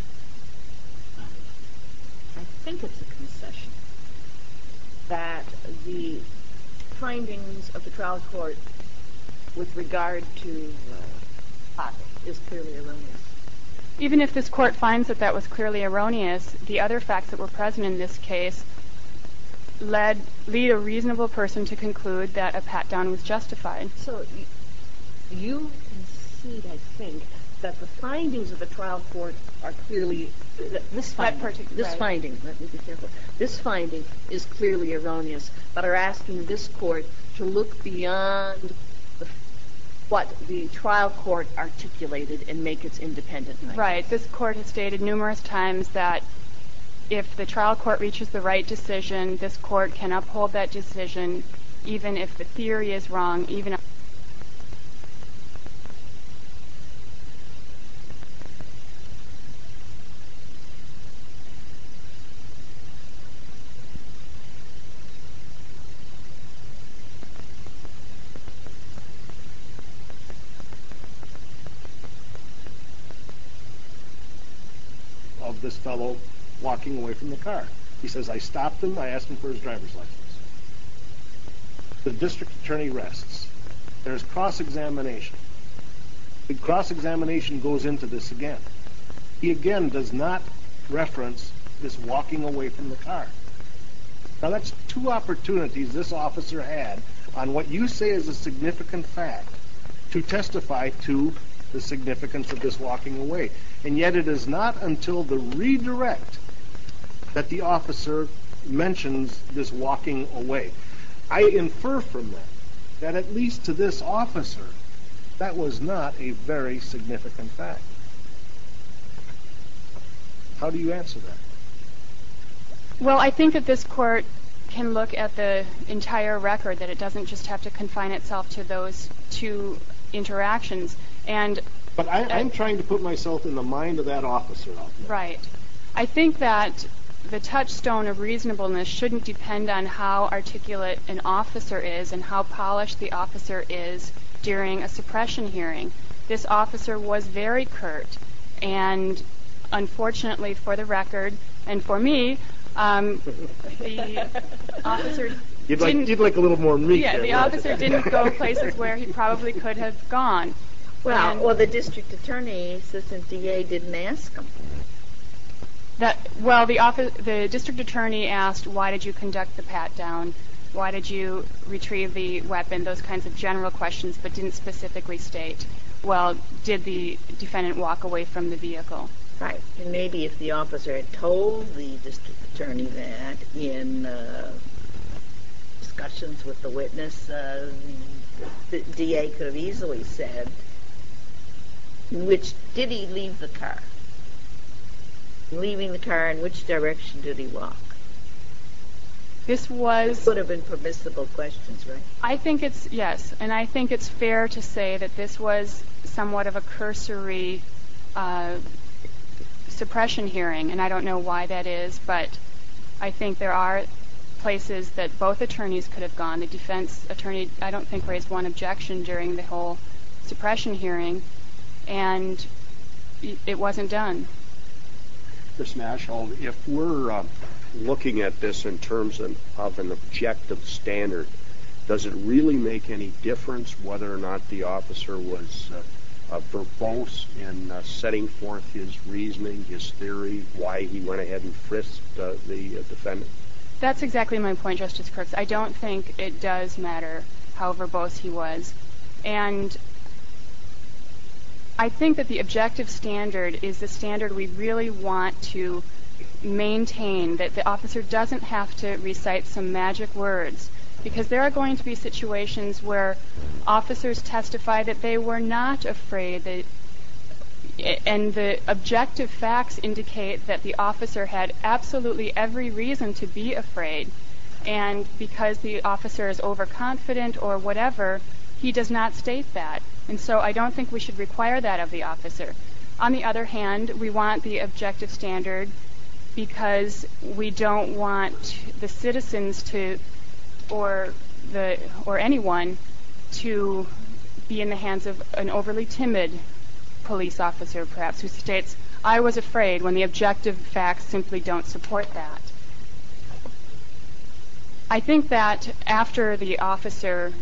I think it's a concession, that the findings of the trial court with regard to uh, Potter is clearly erroneous? Even if this court finds that that was clearly erroneous, the other facts that were present in this case led lead a reasonable person to conclude that a pat-down was justified. So y- you concede, I think, that the findings of the trial court are clearly, th- this finding, partic- this right. finding, let me be careful, this finding is clearly erroneous, but are asking this court to look beyond the, what the trial court articulated and make its independent findings. Right. This court has stated numerous times that if the trial court reaches the right decision, this court can uphold that decision even if the theory is wrong, even if of this fellow walking away from the car. He says, I stopped him, I asked him for his driver's license. The district attorney rests. There's cross-examination. The cross-examination goes into this again. He again does not reference this walking away from the car. Now that's two opportunities this officer had on what you say is a significant fact to testify to the significance of this walking away. And yet it is not until the redirect that the officer mentions this walking away. I infer from that that at least to this officer, that was not a very significant fact. How do you answer that? Well, I think that this court can look at the entire record, that it doesn't just have to confine itself to those two interactions. And But I, I'm uh, trying to put myself in the mind of that officer out there. Right. I think that the touchstone of reasonableness shouldn't depend on how articulate an officer is and how polished the officer is during a suppression hearing. This officer was very curt, and unfortunately for the record, and for me, um, the officer You'd like, didn't... you'd like a little more meat Yeah, there, the right? officer didn't go places where he probably could have gone. Well, And or the district attorney, assistant D A, didn't ask him. That, well, the office, the district attorney asked, why did you conduct the pat-down? Why did you retrieve the weapon? Those kinds of general questions, but didn't specifically state, well, did the defendant walk away from the vehicle? Right. And maybe if the officer had told the district attorney that in uh, discussions with the witness, uh, the, the D A could have easily said, in which did he leave the car? Leaving the car, in which direction did he walk? This was... This would have been permissible questions, right? I think it's, yes, and I think it's fair to say that this was somewhat of a cursory uh, suppression hearing, and I don't know why that is, but I think there are places that both attorneys could have gone. The defense attorney, I don't think, raised one objection during the whole suppression hearing, and it wasn't done. Miz Nashhold, if we're uh, looking at this in terms of, of an objective standard, does it really make any difference whether or not the officer was uh, uh, verbose in uh, setting forth his reasoning, his theory, why he went ahead and frisked uh, the uh, defendant? That's exactly my point, Justice Crooks. I don't think it does matter how verbose he was. And I think that the objective standard is the standard we really want to maintain, that the officer doesn't have to recite some magic words, because there are going to be situations where officers testify that they were not afraid, that, and the objective facts indicate that the officer had absolutely every reason to be afraid, and because the officer is overconfident or whatever, he does not state that. And so I don't think we should require that of the officer. On the other hand, we want the objective standard because we don't want the citizens to, or the or anyone, to be in the hands of an overly timid police officer, perhaps, who states, "I was afraid," when the objective facts simply don't support that. I think that after the officer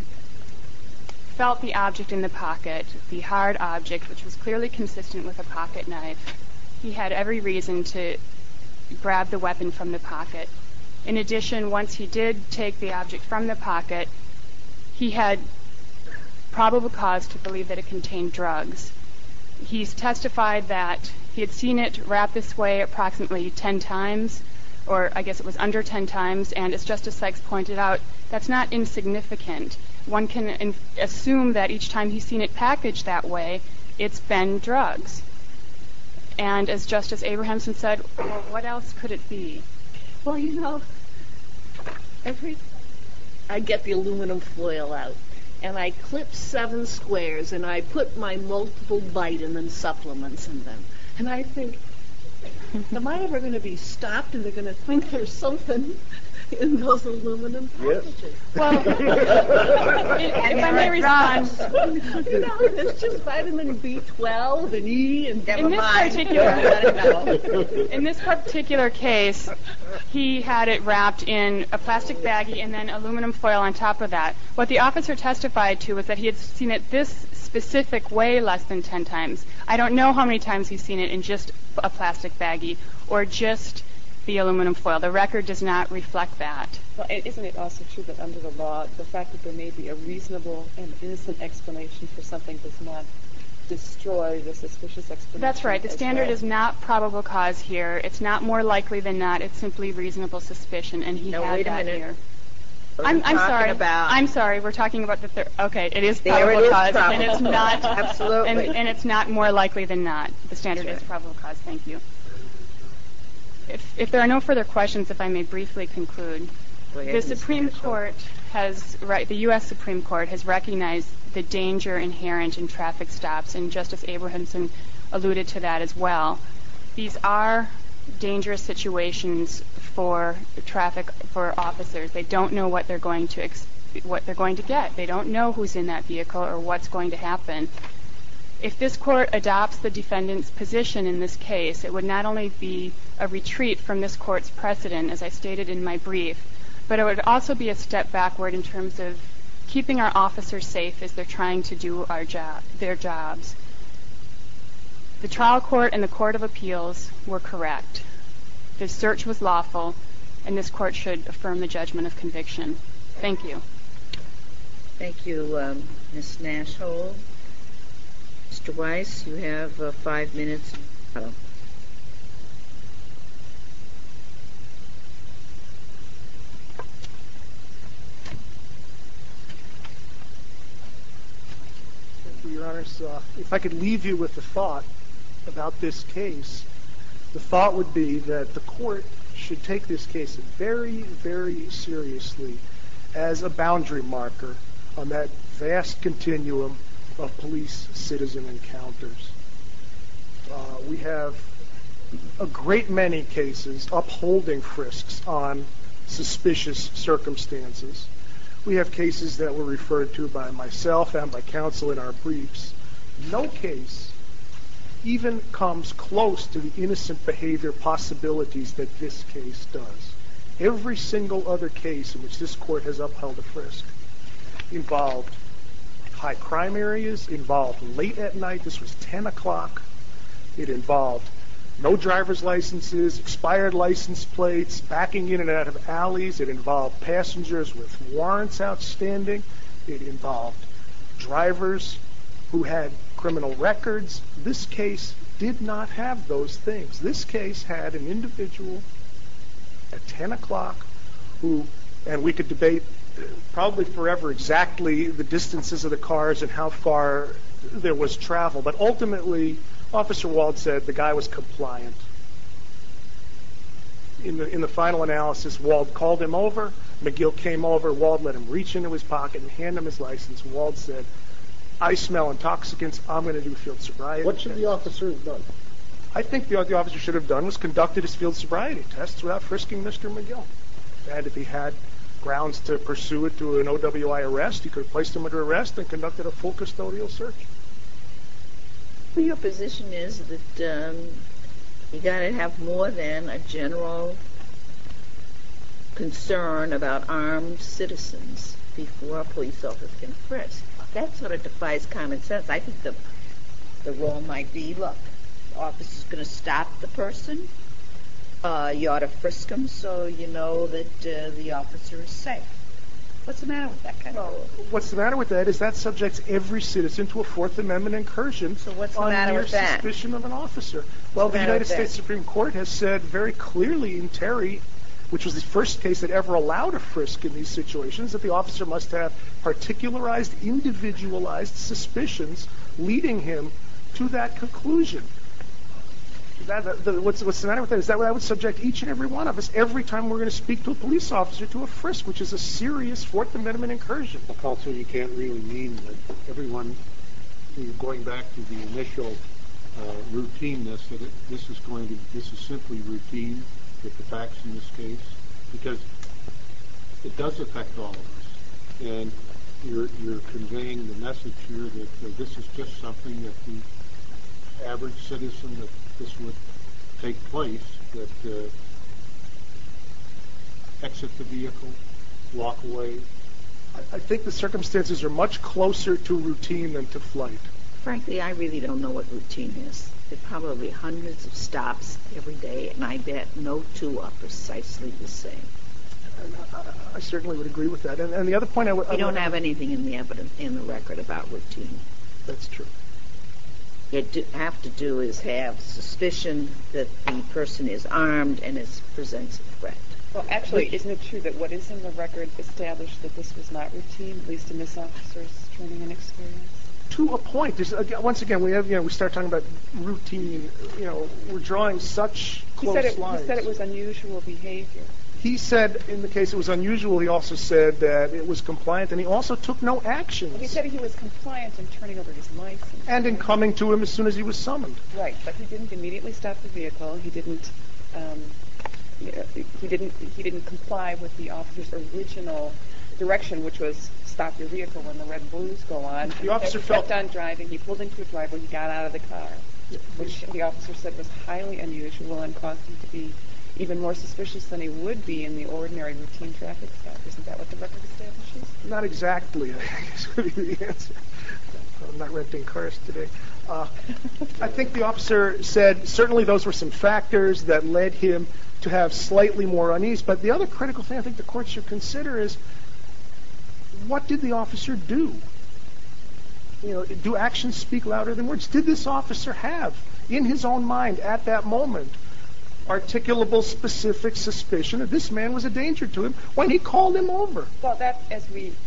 felt the object in the pocket, the hard object, which was clearly consistent with a pocket knife, he had every reason to grab the weapon from the pocket. In addition, once he did take the object from the pocket, he had probable cause to believe that it contained drugs. He's testified that he had seen it wrapped this way approximately ten times, or I guess it was under ten times, and as Justice Sykes pointed out, that's not insignificant. One can in- assume that each time he's seen it packaged that way, it's been drugs. And as Justice Abrahamson said, well, what else could it be? Well, you know, every I get the aluminum foil out, and I clip seven squares, and I put my multiple vitamin supplements in them. And I think, am I ever going to be stopped and they're going to think there's something in those aluminum packages? Yes. Well, if I may respond, You know, it's just vitamin B twelve and E and in this particular in this particular case, he had it wrapped in a plastic baggie and then aluminum foil on top of that. What the officer testified to was that he had seen it this specific way less than ten times. I don't know how many times he's seen it in just a plastic baggie or just the aluminum foil. The record does not reflect that. Well, and isn't it also true that under the law, the fact that there may be a reasonable and innocent explanation for something does not destroy the suspicious explanation? That's right. The standard well? is not probable cause here. It's not more likely than not. It's simply reasonable suspicion, and he No, had wait a that minute. here. What I'm, are we I'm talking sorry. about? I'm sorry. We're talking about the third. Okay, it is There probable it is cause, probable. and it's not Absolutely. and, and it's not more likely than not. The standard That's is right. probable cause. Thank you. If, if there are no further questions, if I may briefly conclude, Go ahead, the Miz Supreme Nashhold. Court has right. The U S Supreme Court has recognized the danger inherent in traffic stops, and Justice Abrahamson alluded to that as well. These are dangerous situations for traffic for officers. They don't know what they're going to ex- what they're going to get. They don't know who's in that vehicle or what's going to happen. If this court adopts the defendant's position in this case, it would not only be a retreat from this court's precedent, as I stated in my brief, but it would also be a step backward in terms of keeping our officers safe as they're trying to do our job, their jobs. The trial court and the Court of Appeals were correct. The search was lawful, and this court should affirm the judgment of conviction. Thank you. Thank you, um, Miz Nashhold. Mister Weiss, you have uh, five minutes. Oh. Justice. Uh, if I could leave you with a thought about this case, the thought would be that the court should take this case very, very seriously as a boundary marker on that vast continuum of police-citizen encounters. Uh, we have a great many cases upholding frisks on suspicious circumstances. We have cases that were referred to by myself and by counsel in our briefs. No case even comes close to the innocent behavior possibilities that this case does. Every single other case in which this court has upheld a frisk involved high crime areas, involved late at night. This was ten o'clock. It involved no driver's licenses, expired license plates, backing in and out of alleys. It involved passengers with warrants outstanding. It involved drivers who had criminal records. This case did not have those things. This case had an individual at ten o'clock who, and we could debate probably forever exactly the distances of the cars and how far there was travel, but ultimately Officer Wald said the guy was compliant. In the, in the final analysis, Wald called him over. McGill came over. Wald let him reach into his pocket and hand him his license. Wald said, I smell intoxicants. I'm going to do field sobriety. What should the officer have done? I think the, the officer should have done was conducted his field sobriety tests without frisking Mister McGill. And if he had grounds to pursue it to an O W I arrest, he could have placed him under arrest and conducted a full custodial search. Well, your position is that um, you got to have more than a general concern about armed citizens before a police officer can frisk. That sort of defies common sense. I think the the role might be, look, the officer's going to stop the person. Uh, you ought to frisk him so you know that uh, the officer is safe. What's the matter with that kind of rule? What's the matter with that is that subjects every citizen to a Fourth Amendment incursion so what's the on matter mere with that? suspicion of an officer. Well, the, the United States that? Supreme Court has said very clearly in Terry, which was the first case that ever allowed a frisk in these situations, that the officer must have particularized, individualized suspicions leading him to that conclusion. That, that, the, what's, what's the matter with that is that I would subject each and every one of us every time we're going to speak to a police officer to a frisk, which is a serious Fourth Amendment incursion. Well, Counsel, you can't really mean that everyone, going back to the initial uh, routineness, that it, this is going to, this is simply routine with the facts in this case, because it does affect all of us, and you're you're conveying the message here that uh, this is just something that the average citizen, that this would take place, that uh, exit the vehicle, walk away. I, I think the circumstances are much closer to routine than to flight. Frankly, I really don't know what routine is. There are probably hundreds of stops every day, and I bet no two are precisely the same. I, I certainly would agree with that. And, and the other point I would... You don't have anything in the evidence, in the record about routine. That's true. You do, have to do is have suspicion that the person is armed and is presents a threat. Well, actually, isn't it true that what is in the record established that this was not routine, at least in this officer's training and experience? To a point. There's, again, once again, we have you know we start talking about routine. You know, we're drawing such close he said it, lines. He said it was unusual behavior. He said, in the case it was unusual, he also said that it was compliant, and he also took no actions. He said he was compliant in turning over his license. And in coming to him as soon as he was summoned. Right, but he didn't immediately stop the vehicle. He didn't. Um, he didn't. He didn't comply with the officer's original direction, which was stop your vehicle when the red and blues go on. The officer he felt kept on driving. He pulled into a driveway. He got out of the car, which the officer said was highly unusual and caused him to be even more suspicious than he would be in the ordinary routine traffic stop. Isn't that what the record establishes? Not exactly, I guess would be the answer. I'm not renting cars today. Uh, I think the officer said certainly those were some factors that led him to have slightly more unease. But the other critical thing I think the court should consider is, what did the officer do? You know, do actions speak louder than words? Did this officer have, in his own mind at that moment, articulable, specific suspicion that this man was a danger to him when he called him over? Well, that, as we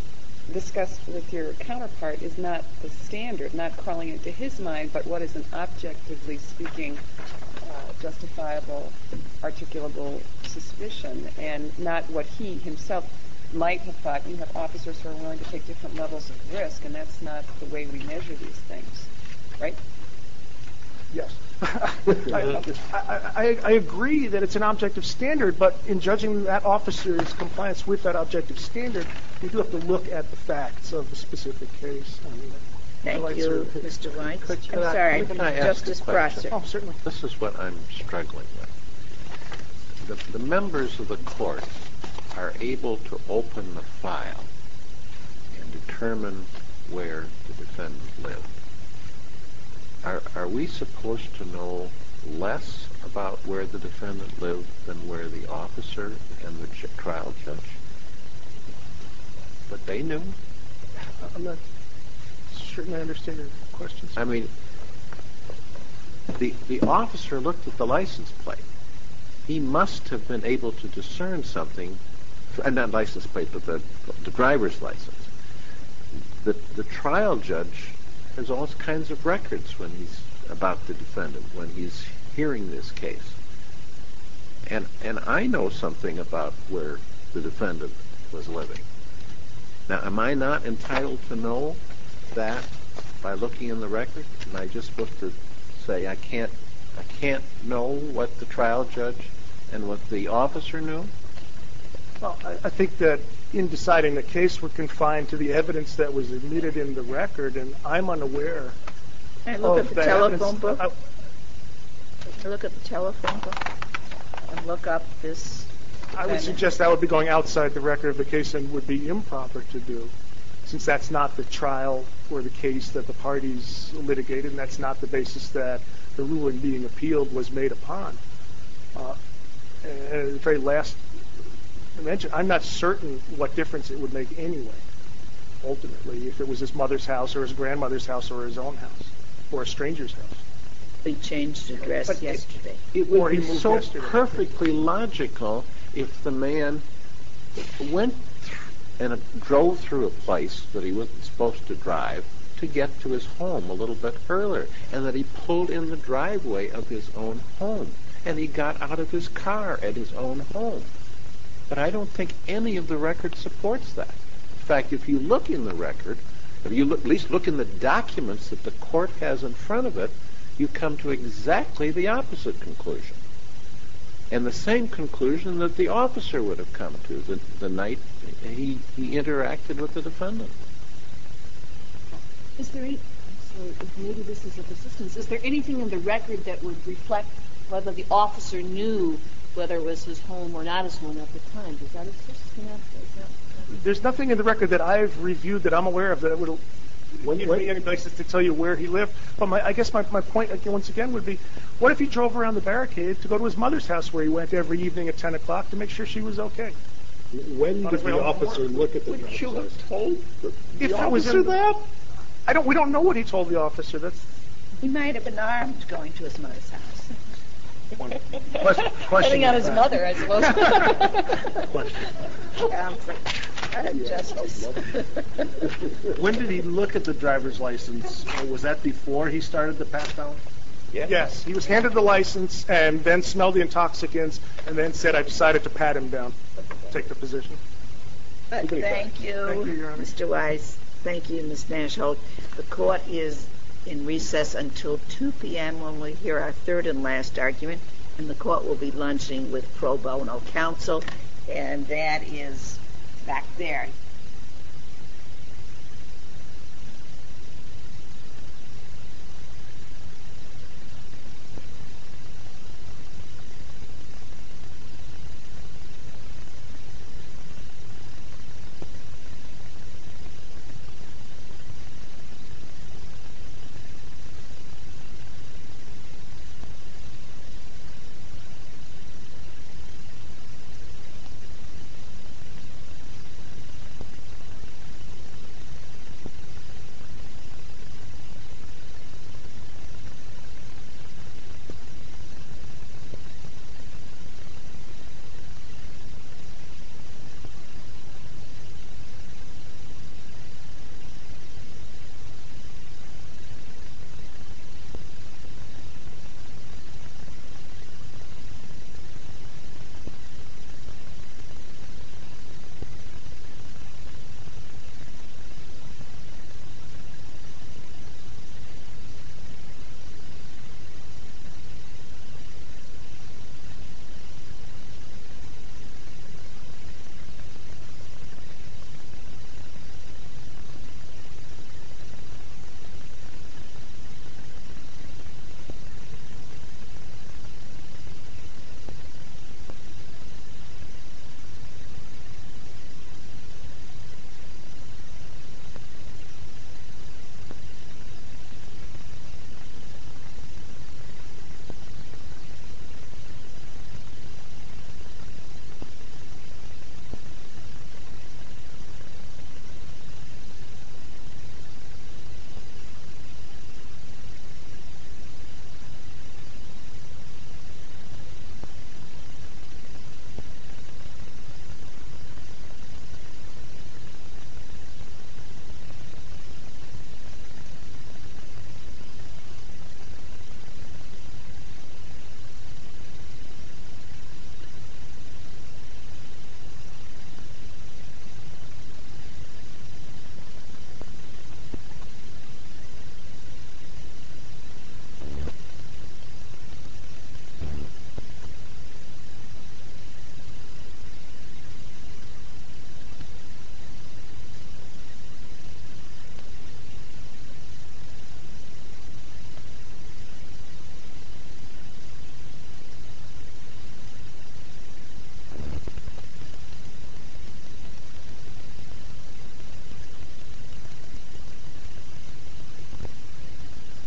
discussed with your counterpart is not the standard, not crawling into his mind, but what is an objectively speaking uh, justifiable, articulable suspicion, and not what he himself might have thought. You have officers who are willing to take different levels of risk, and that's not the way we measure these things, right? Yes. I, I, I agree that it's an objective standard, but in judging that officer's compliance with that objective standard, we do have to look at the facts of the specific case. I mean, Thank like you, to- Mister White. Could- I'm could I- sorry, can I ask a Justice question? Prosser. Oh, certainly. This is what I'm struggling with. The, the members of the court are able to open the file and determine where the defendant lived. Are, are we supposed to know less about where the defendant lived than where the officer and the j- trial judge? But they knew. I'm not certain I understand your question. I mean, the the officer looked at the license plate. He must have been able to discern something, uh, not license plate, but the, the driver's license. The the trial judge has all kinds of records when he's about the defendant, when he's hearing this case. And and I know something about where the defendant was living. Now, am I not entitled to know that by looking in the record? Am I just supposed to say I can't I can't know what the trial judge and what the officer knew? Well, I, I think that in deciding the case, we're confined to the evidence that was admitted in the record, and I'm unaware Can I look of at the the telephone evidence. book? I- Can I look at the telephone book and look up this? I would defendant? suggest that would be going outside the record of the case and would be improper to do, since that's not the trial or the case that the parties litigated, and that's not the basis that the ruling being appealed was made upon. Uh, and at the very last mention, I'm not certain what difference it would make anyway, ultimately, if it was his mother's house or his grandmother's house or his own house or a stranger's house. We changed address But it- yesterday. It Or would he be moved so yesterday. perfectly logical if the man went th- and drove through a place that he wasn't supposed to drive to get to his home a little bit earlier, and that he pulled in the driveway of his own home, and he got out of his car at his own home. But I don't think any of the record supports that. In fact, if you look in the record, if you look, at least look in the documents that the court has in front of it, you come to exactly the opposite conclusion. And the same conclusion that the officer would have come to the, the night he, he interacted with the defendant. Is there any, so maybe this is a persistence, is there anything in the record that would reflect whether the officer knew whether it was his home or not his home at the time? Does that exist? Can that, is that, There's nothing in the record that I've reviewed that I'm aware of that would When- give when- me any basis to tell you where he lived. But my, I guess my, my point, again, once again, would be, what if he drove around the barricade to go to his mother's house where he went every evening at ten o'clock to make sure she was okay? When On did his way the home from officer work. look at the Would driver's you have license? told the, If the it was officer in- that? I don't, we don't know what he told the officer. That's He might have been armed going to his mother's house. question. depending on his mother, I suppose. Question. Counsel, uh, Justice. When did he look at the driver's license? Uh, Was that before he started the pat down? Yes, he was handed the license and then smelled the intoxicants and then said, I decided to pat him down, take the position. But thank you, Thank you, Your Honor. Mister Weiss. Thank you, Miz Nashholt. The court is in recess until two p.m. when we hear our third and last argument, and the court will be lunching with pro bono counsel, and that is back there.